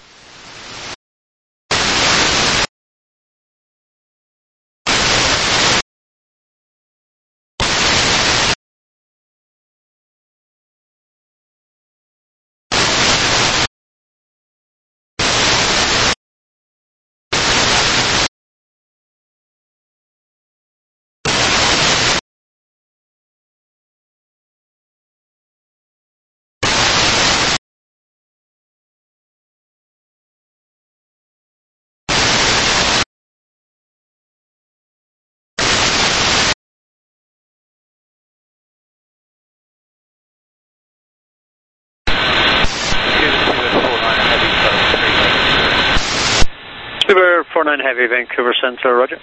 Uber 49 Heavy, Vancouver Centre, roger.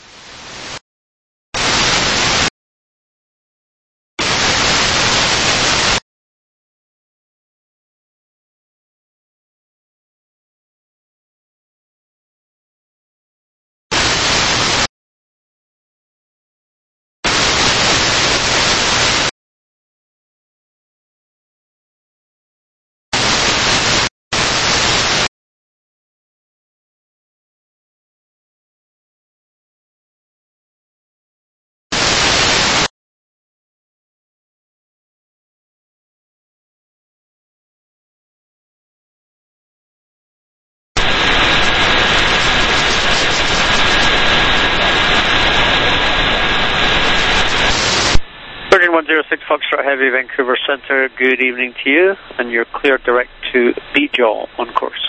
Virgin 106 Foxtrot Heavy, Vancouver Centre, good evening to you, and you're clear direct to Beejaw on course.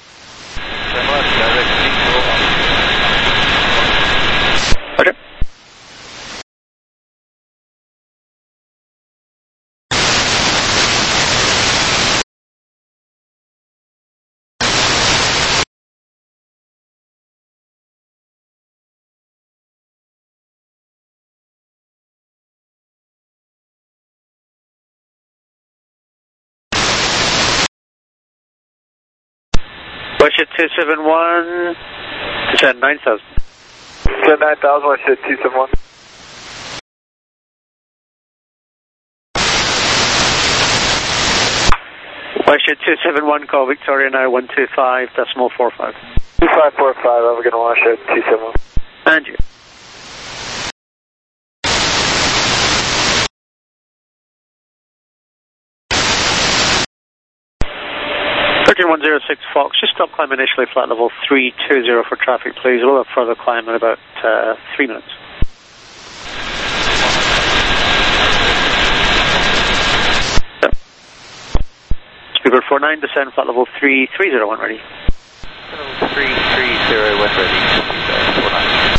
Roger. Russia 271, descend 9,000. Descend 9,000, Russia 271. Russia 271, call Victoria now 125.45. 2545, over going to Russia 271. And you. Virgin 106 Fox, just stop climb initially, flat level 320 for traffic, please. We'll have further climb in about 3 minutes. Speaker 49, descend, flat level 3301, ready. 330, when ready. 49.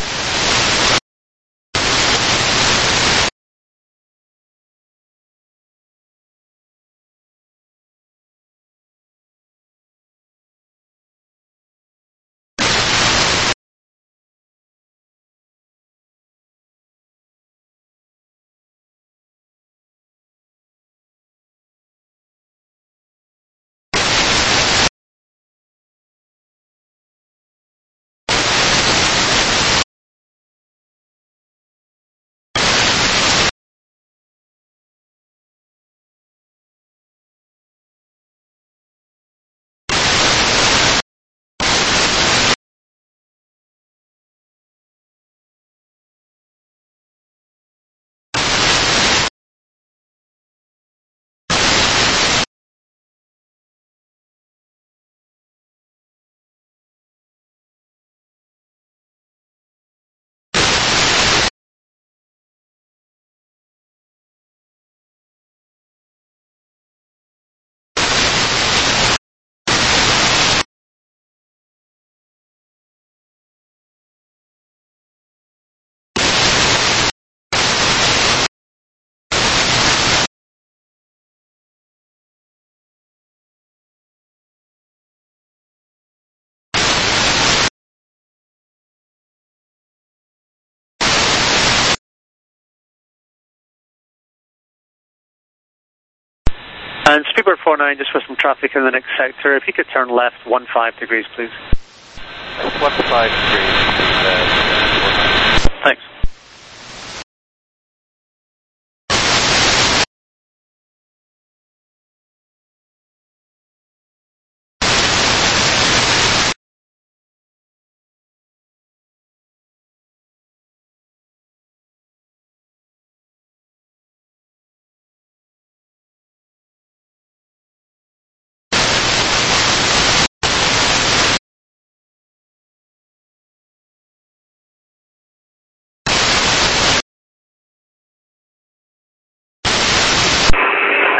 And Speedbird 49, just for some traffic in the next sector, if you could turn left 15 degrees, please. 15 degrees. Thanks.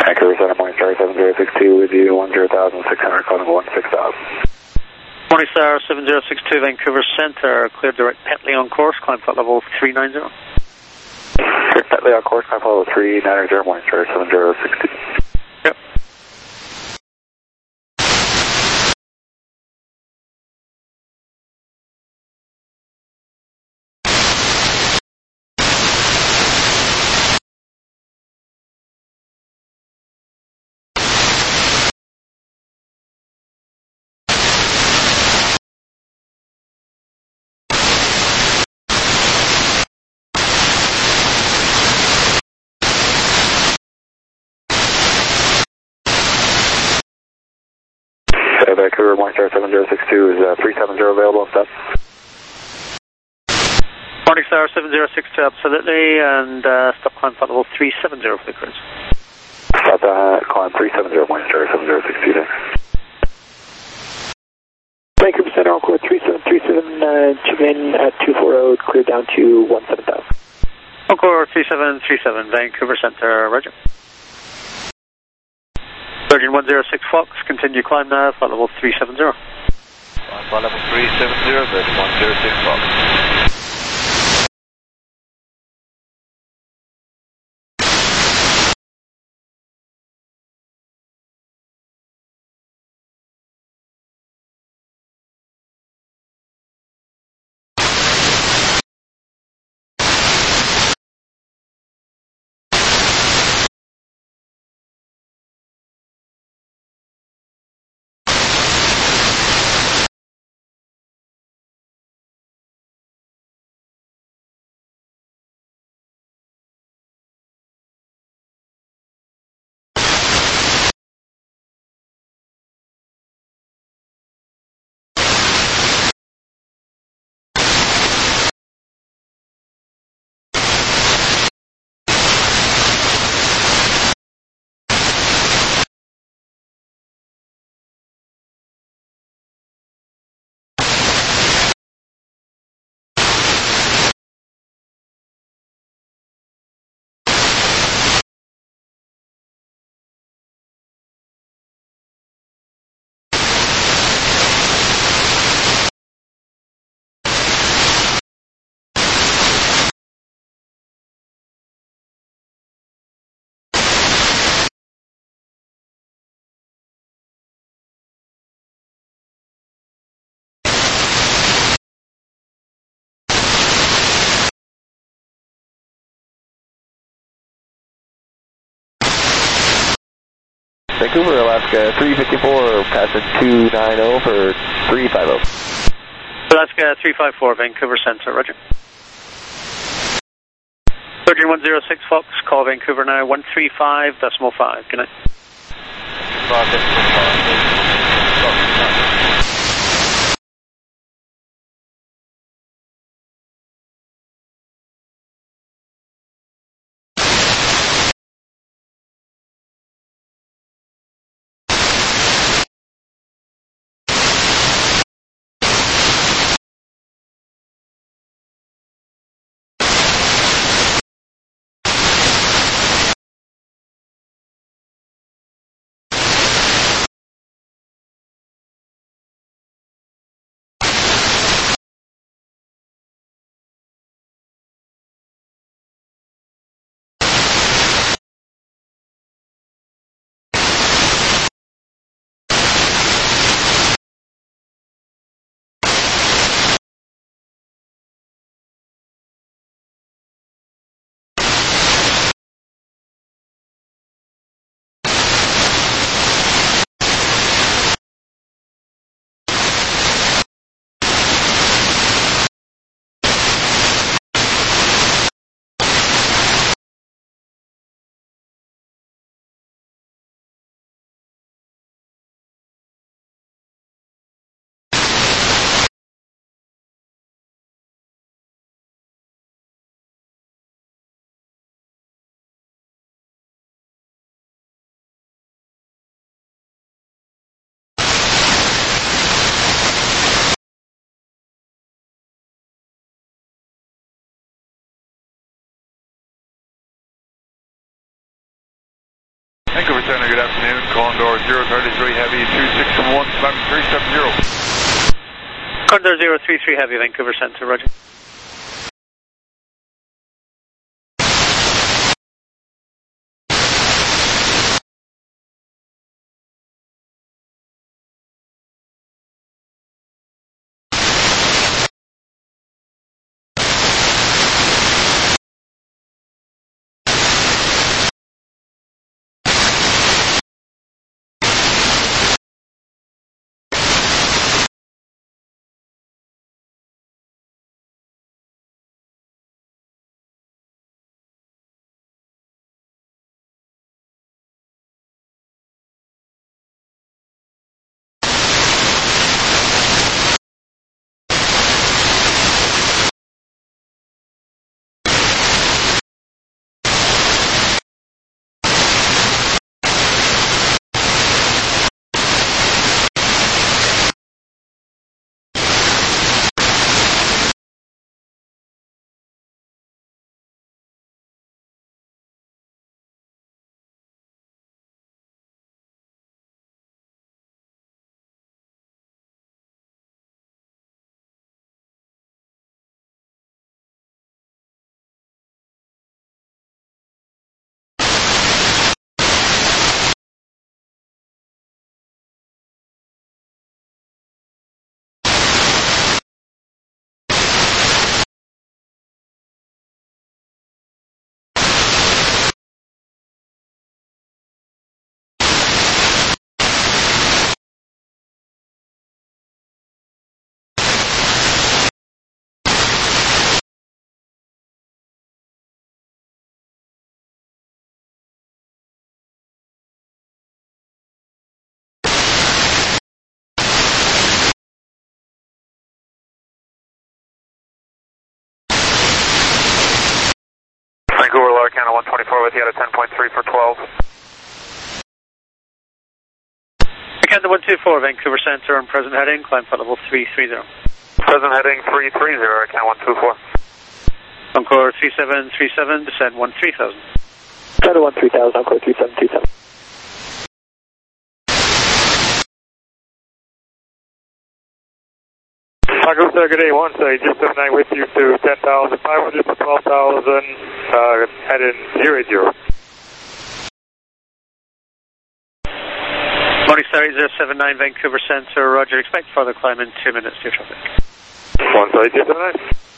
Vancouver Center, Morningstar 7062 with you, 10,600, climbing 16,000. Morningstar 7062 Vancouver Center, clear direct Petley on course, climb flight level 390. Clear Petley on course, climb flight level 390, Morningstar 7062. Yep. Vancouver Morningstar 7062 is 370 available, if that's. Morningstar 7062, absolutely, and stop climb flight level 370 for the cruise. Stop climb 370, Morningstar 7062 there. Vancouver Center, on course 3737, tune in at 240, clear down to 17,000. On course 3737, Vancouver Center, roger. Virgin 106 Fox, continue climb now, flight level 370. Flight level 370, Virgin 106 Fox. Vancouver, Alaska 354, passing 290 for 350. Alaska 354, Vancouver Center, roger. Virgin 106 Fox, call Vancouver now, 135.5, good night. Vancouver Center, good afternoon. Condor 033 Heavy, 261, climbing 370. Condor 033 Heavy, Vancouver Center, roger. Vancouver Lower Canada 124 with you at a 10.3 for 12. Canada 124, Vancouver Center, on present heading, climb flight level 330. Present heading 330, Canada 124. Encore 3737, descend 13,000. Canada 13,000, Encore 3737. Taco Sir, good day, one say, just 79 with you to 10,500 for 12,000, head in 080. Morning Star 8079, Vancouver Center, roger, expect further climb in 2 minutes to traffic. One say, 279.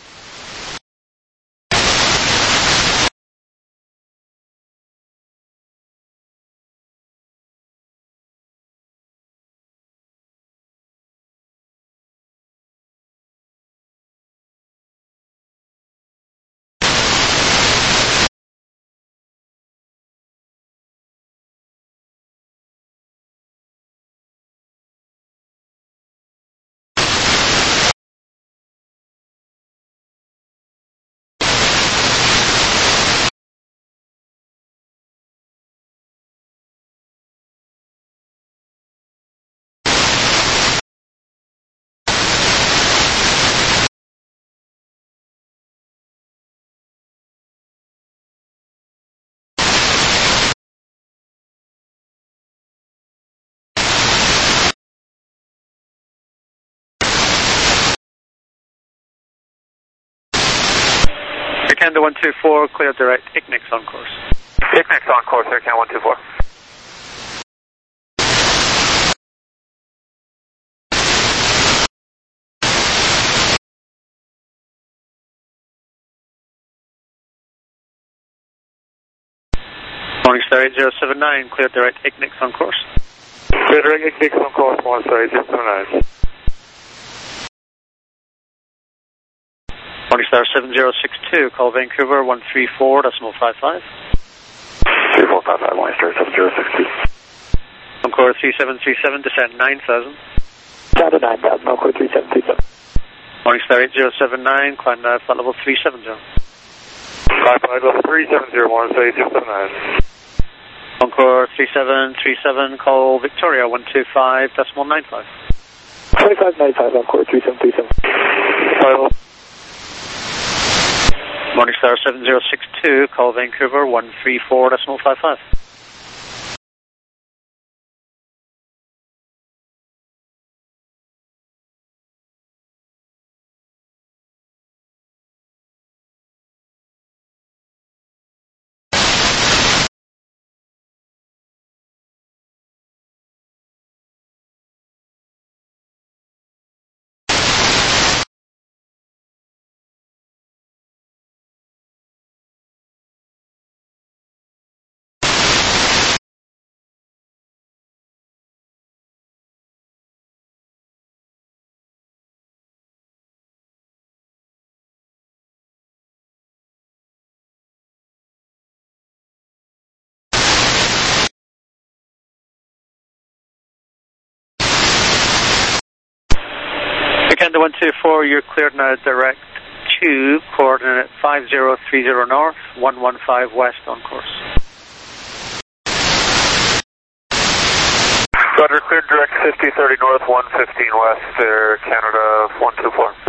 Canada 124, clear direct, ICNIX on course. ICNIX on course, Air Canada 124. Morning Star 8079, clear direct, ICNIX on course. Clear direct, ICNIX on course, Morning Star 8079. Morning Star 7062, call Vancouver 134.55. 3455, Morning Star 7062. Encore 3737, descend 9,000. Canada 9,000, Encore 3737. Morning Star 8079, climb flight level 370. Climb flight level 370, Morning Star 8079. Encore 3737, call Victoria 125.95. 2595, Encore 3737. Morning Star 7062, call Vancouver 134.55. Center 124, you're cleared now direct to coordinate 5030 north, 115 west on course. Roger, cleared direct 5030 north, 115 west, Air Canada 124.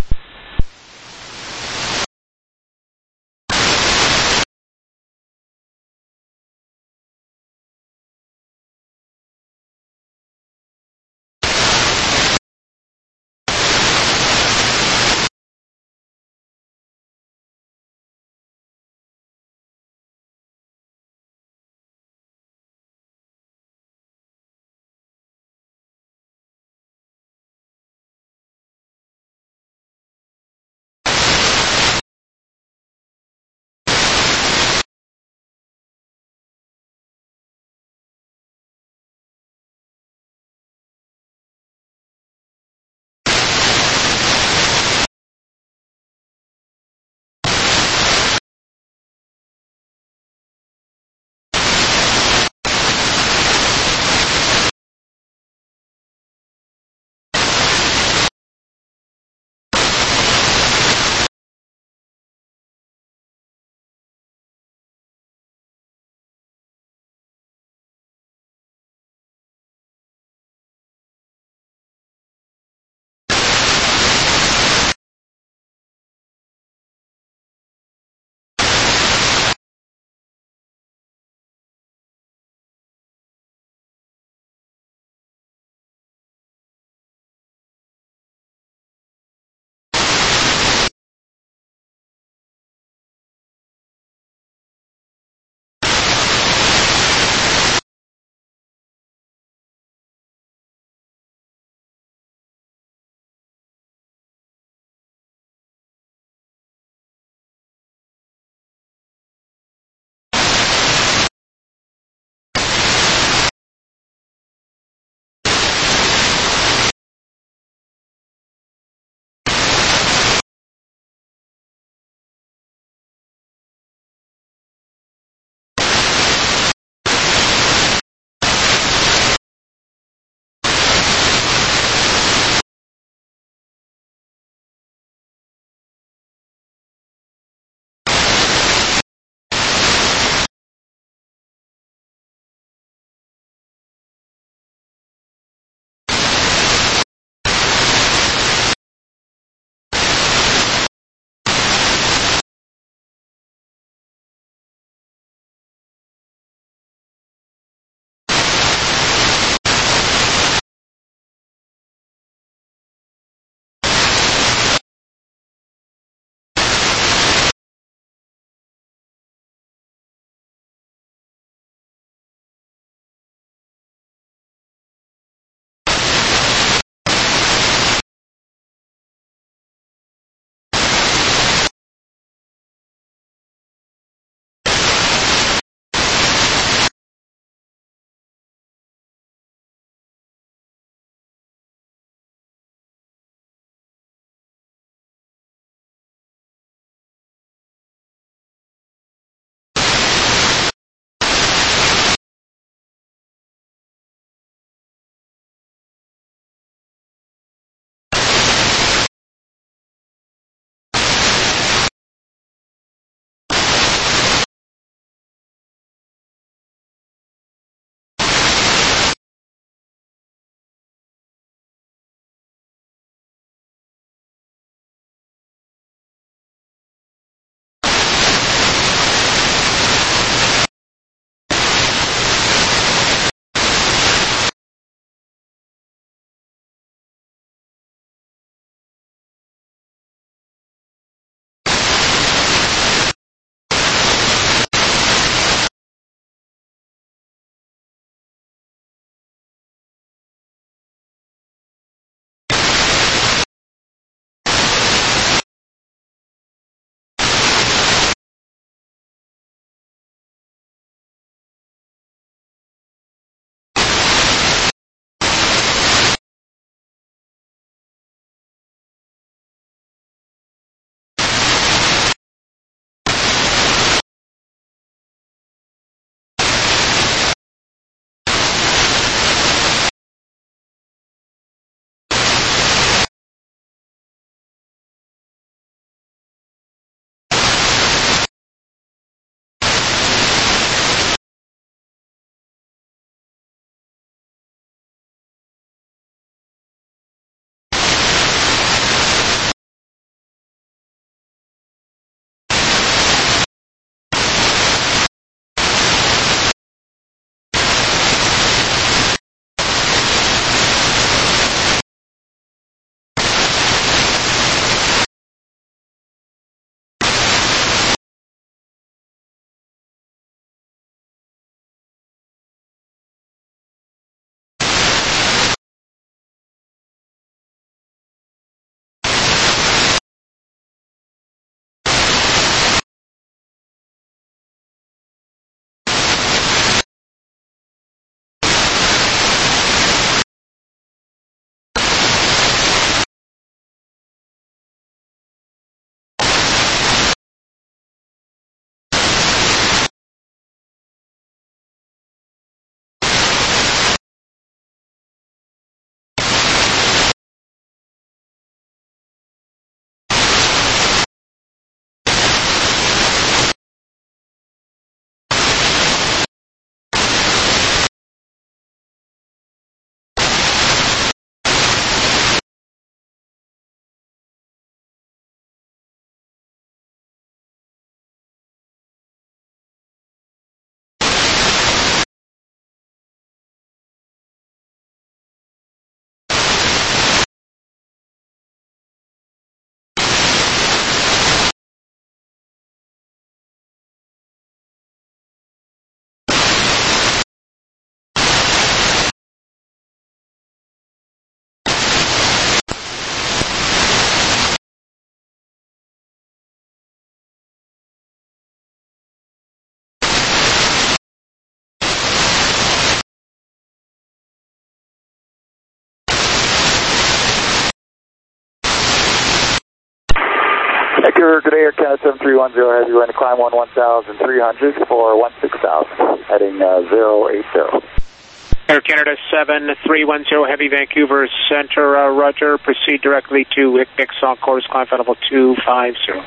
Vancouver, good day, Air Canada 7310 Heavy, we're going to climb 1,300 for 16,000, heading 080. Air Canada 7310 Heavy, Vancouver Center, roger. Proceed directly to ICNIC on course, climb flight level 250.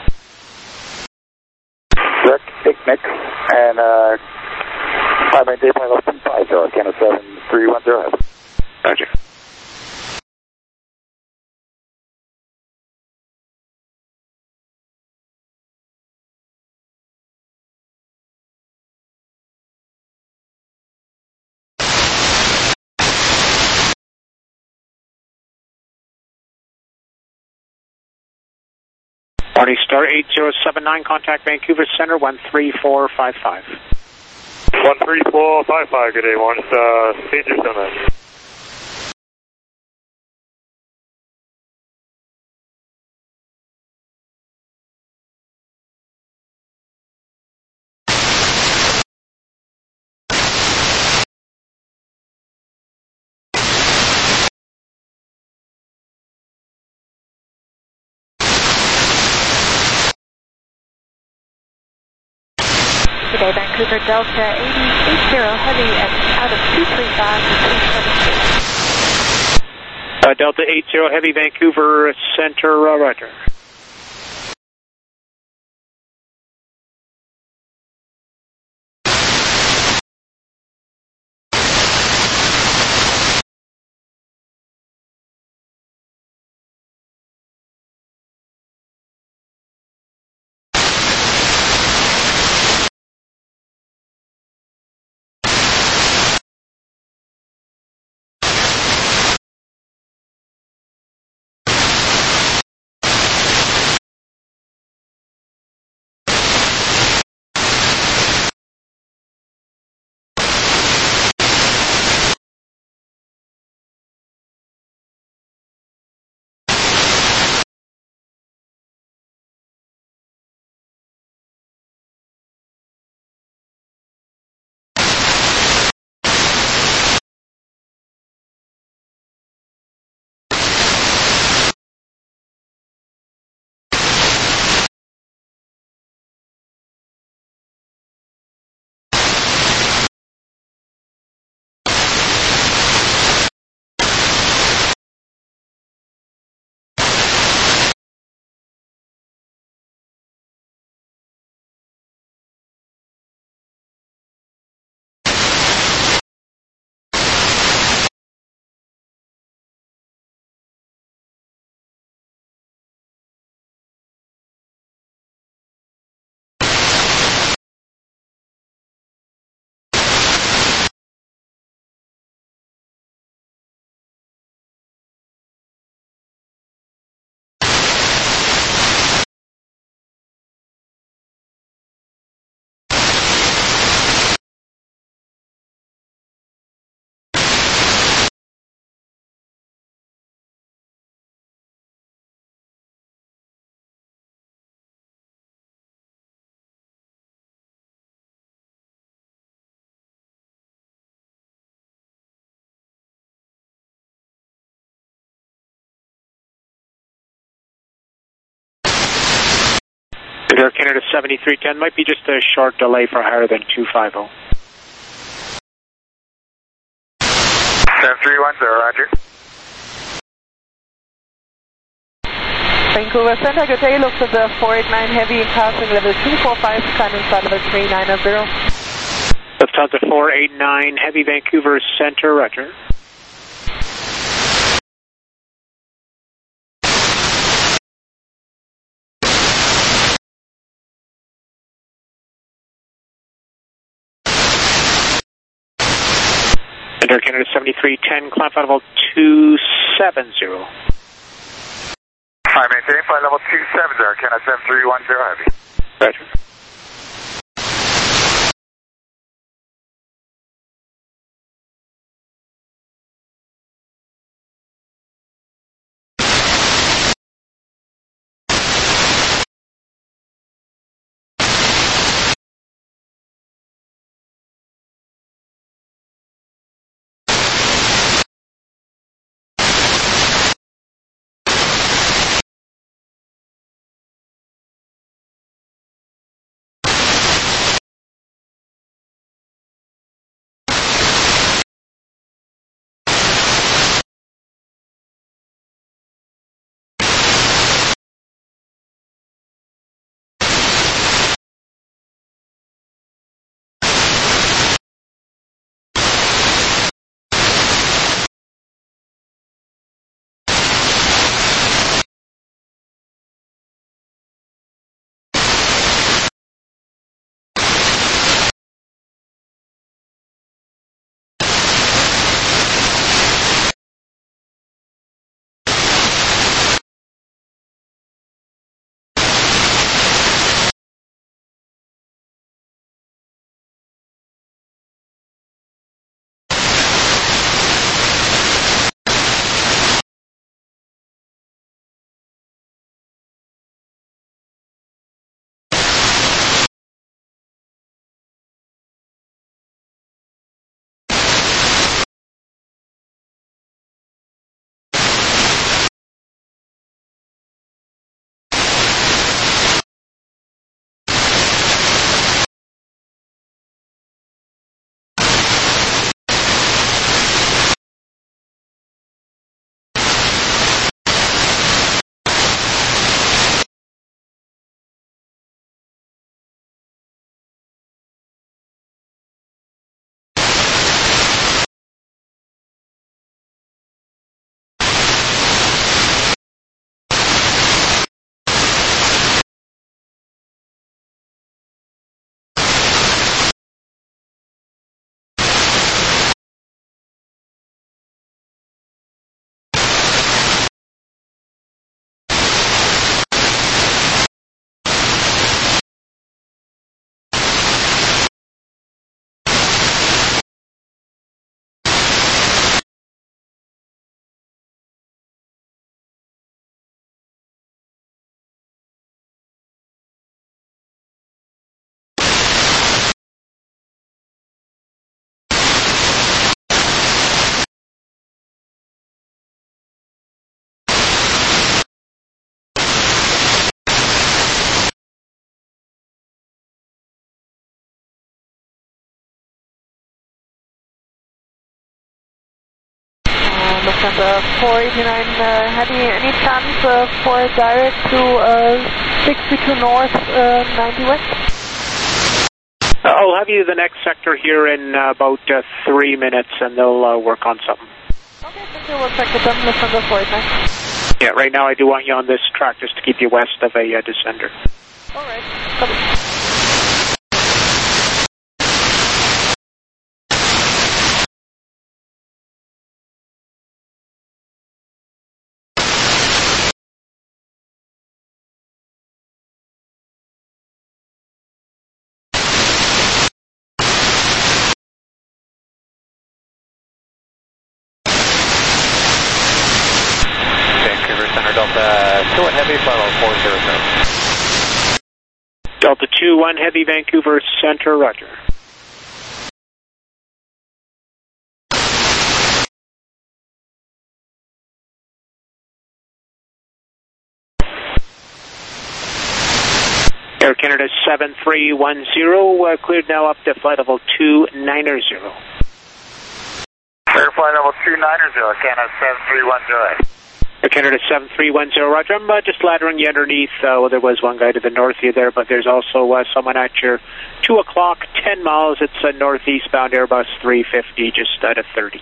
Direct ICNIC, and climb maintain flight level 250, Air Canada 7310 Heavy. Roger. Morning Star 8079, contact Vancouver Center 13455. 13455, good day, Morning Star 8079. Good day, Vancouver Delta 80 Heavy at out of 235 to 373. Delta 80 Heavy, Vancouver Center, roger. Air Canada 7310, might be just a short delay for higher than 250. 7310, roger. Vancouver Center, good day, looks at the 489 Heavy passing level 245, climbing flight level 3990. Lufthansa 489 Heavy, Vancouver Center, roger. Air Canada 7310, climb flight level 270. Hi, maintain flight level 270, Air Canada 7310 Heavy. Roger. Lufthansa 489 Heavy, any chance for a direct to 62 North, 90 West? I'll have you the next sector here in about 3 minutes, and they'll work on something. Okay, thank you. We'll check with them, Lufthansa 489. Yeah, right now I do want you on this track just to keep you west of a descender. All right, copy. Delta 2-1 Heavy, flight level 400. Delta 2-1 Heavy, Vancouver Center, roger. Air Canada 7310, cleared now up to flight level 290. Clear flight level 290, Canada 7310. Air Canada 7310, roger. I'm just laddering you underneath. Well, there was one guy to the north of you there, but there's also someone at your 2 o'clock, 10 miles. It's a northeastbound Airbus 350, just out of 30.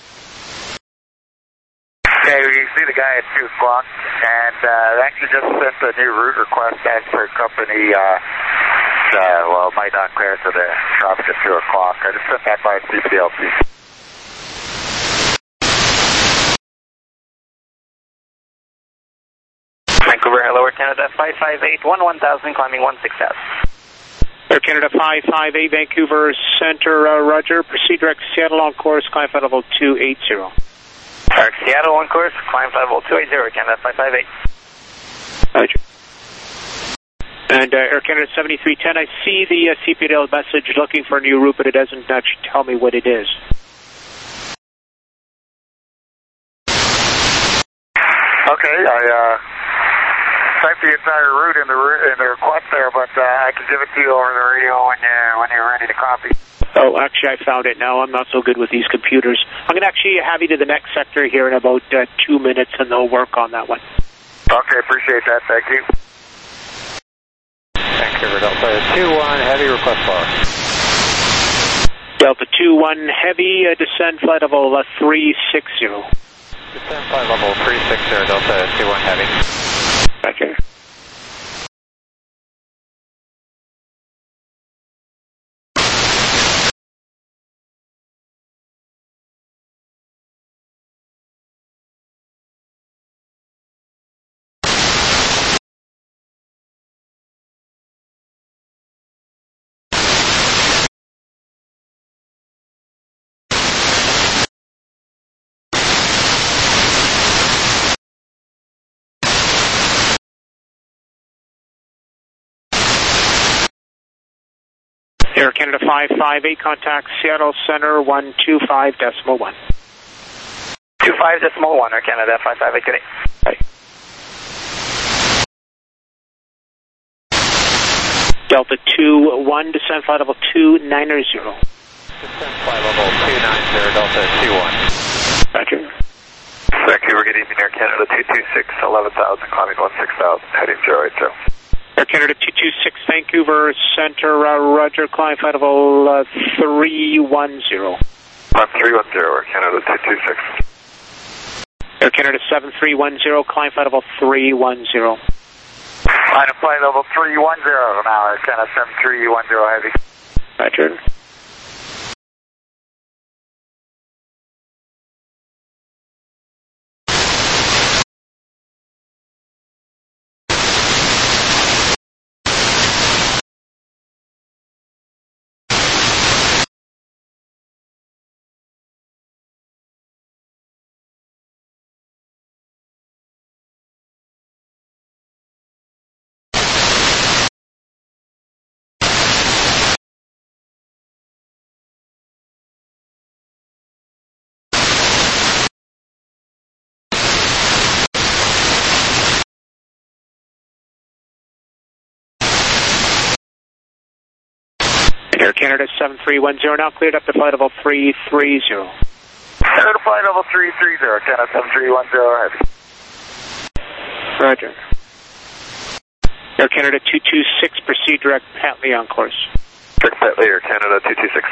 Okay, you see the guy at 2 o'clock, and actually just sent a new route request back for a company, well, it might not clear to the traffic at 2 o'clock. I just sent that by CPLC. Vancouver, hello, Air Canada 558, 1000, climbing 16000. Air Canada 558, Vancouver Center, roger. Proceed direct Seattle on course, climb flight level 280. Direct Seattle on course, climb flight level 280, Air Canada 558. Roger. And Air Canada 7310, I see the CPL message looking for a new route, but it doesn't actually tell me what it is. Okay, I typed the entire route in the request there, but I can give it to you over the radio when you're ready to copy. Oh, actually, I found it now. I'm not so good with these computers. I'm going to actually have you to the next sector here in about 2 minutes, and they'll work on that one. Okay, appreciate that. Thank you. Vancouver Delta 2-1 Heavy, request bar. Delta 2-1 Heavy, descend flight level 360. Descend flight level 360, Delta 2-1 Heavy. Roger. Air Canada 558, contact Seattle Center 125.1. 25.1, Air Canada 558, good day. Right. Delta 2-1, descend flight level 290. Descend flight level 290, Delta 2-1. Roger. Vancouver, good evening, Air Canada 226, 11,000, climbing 16,000, heading 080. Air Canada 226, Vancouver Center, roger, climb flight level 310. Climb 310, Air Canada 226. Air Canada 7310, climb flight level 310. Line of flight level 310 now, Air Canada 7310 Heavy. Roger. Air Canada 7310, now cleared up to flight level 330. Canada flight level 330, Canada 7310 heavy. Roger. Air Canada 226, proceed direct Patley on course. Direct Patley, Air Canada 226.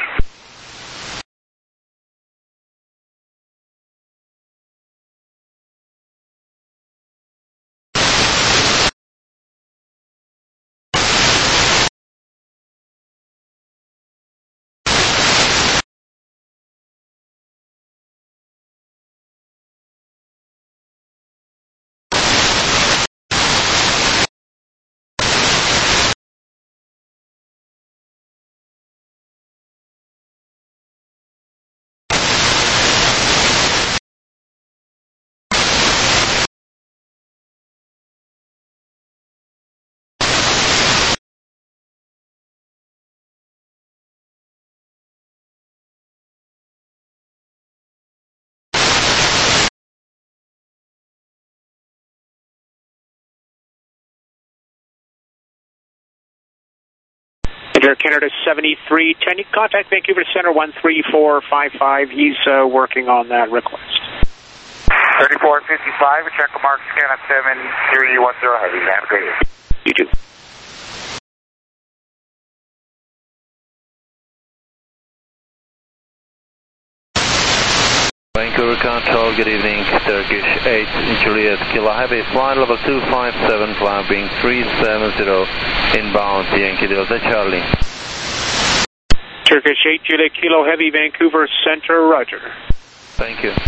Air Canada 7310, you contact Vancouver Center 13455. He's working on that request. 3455, check the mark, scan at 7310 heavy. Have a great day. You too. Vancouver Control, good evening, Turkish 8 Juliet Kilo Heavy, flight level 257, climbing 370, inbound Yankee Delta Charlie. Turkish 8 Juliet Kilo Heavy, Vancouver Center, roger. Thank you.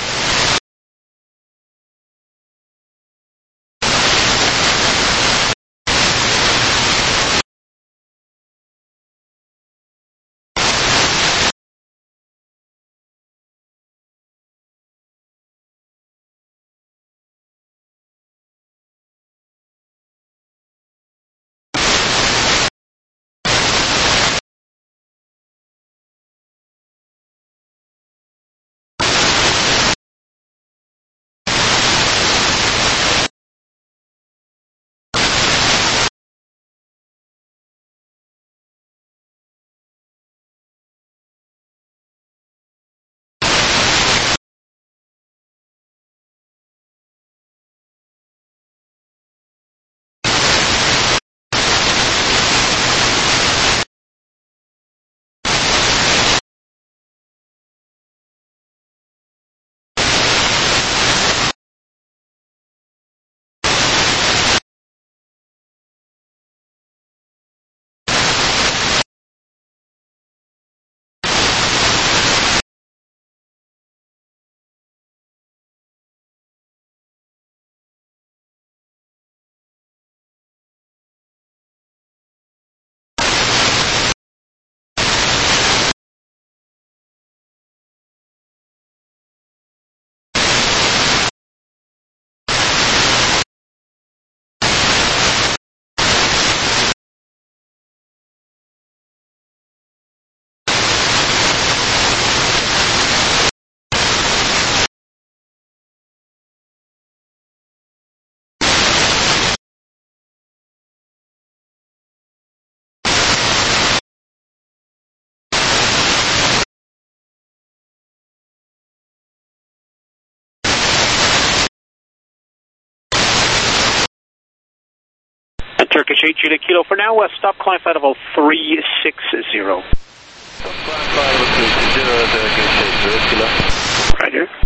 Turkish 8 Juliet Kilo for now, stop climb flight level 360. Stop climb flight level 360, Turkish 8 Juliet Kilo. Roger.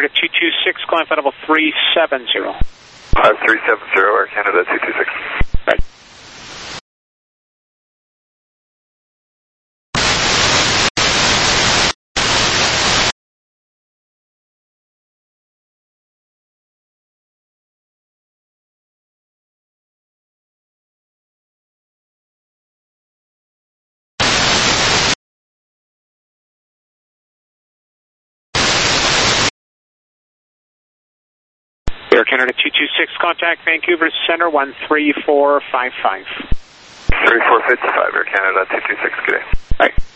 Canada 226, climb flight level 370. 5370, Air Canada 226. Right. Air Canada 226, contact Vancouver Center 13455. 3455, Air Canada 226, good day. Right.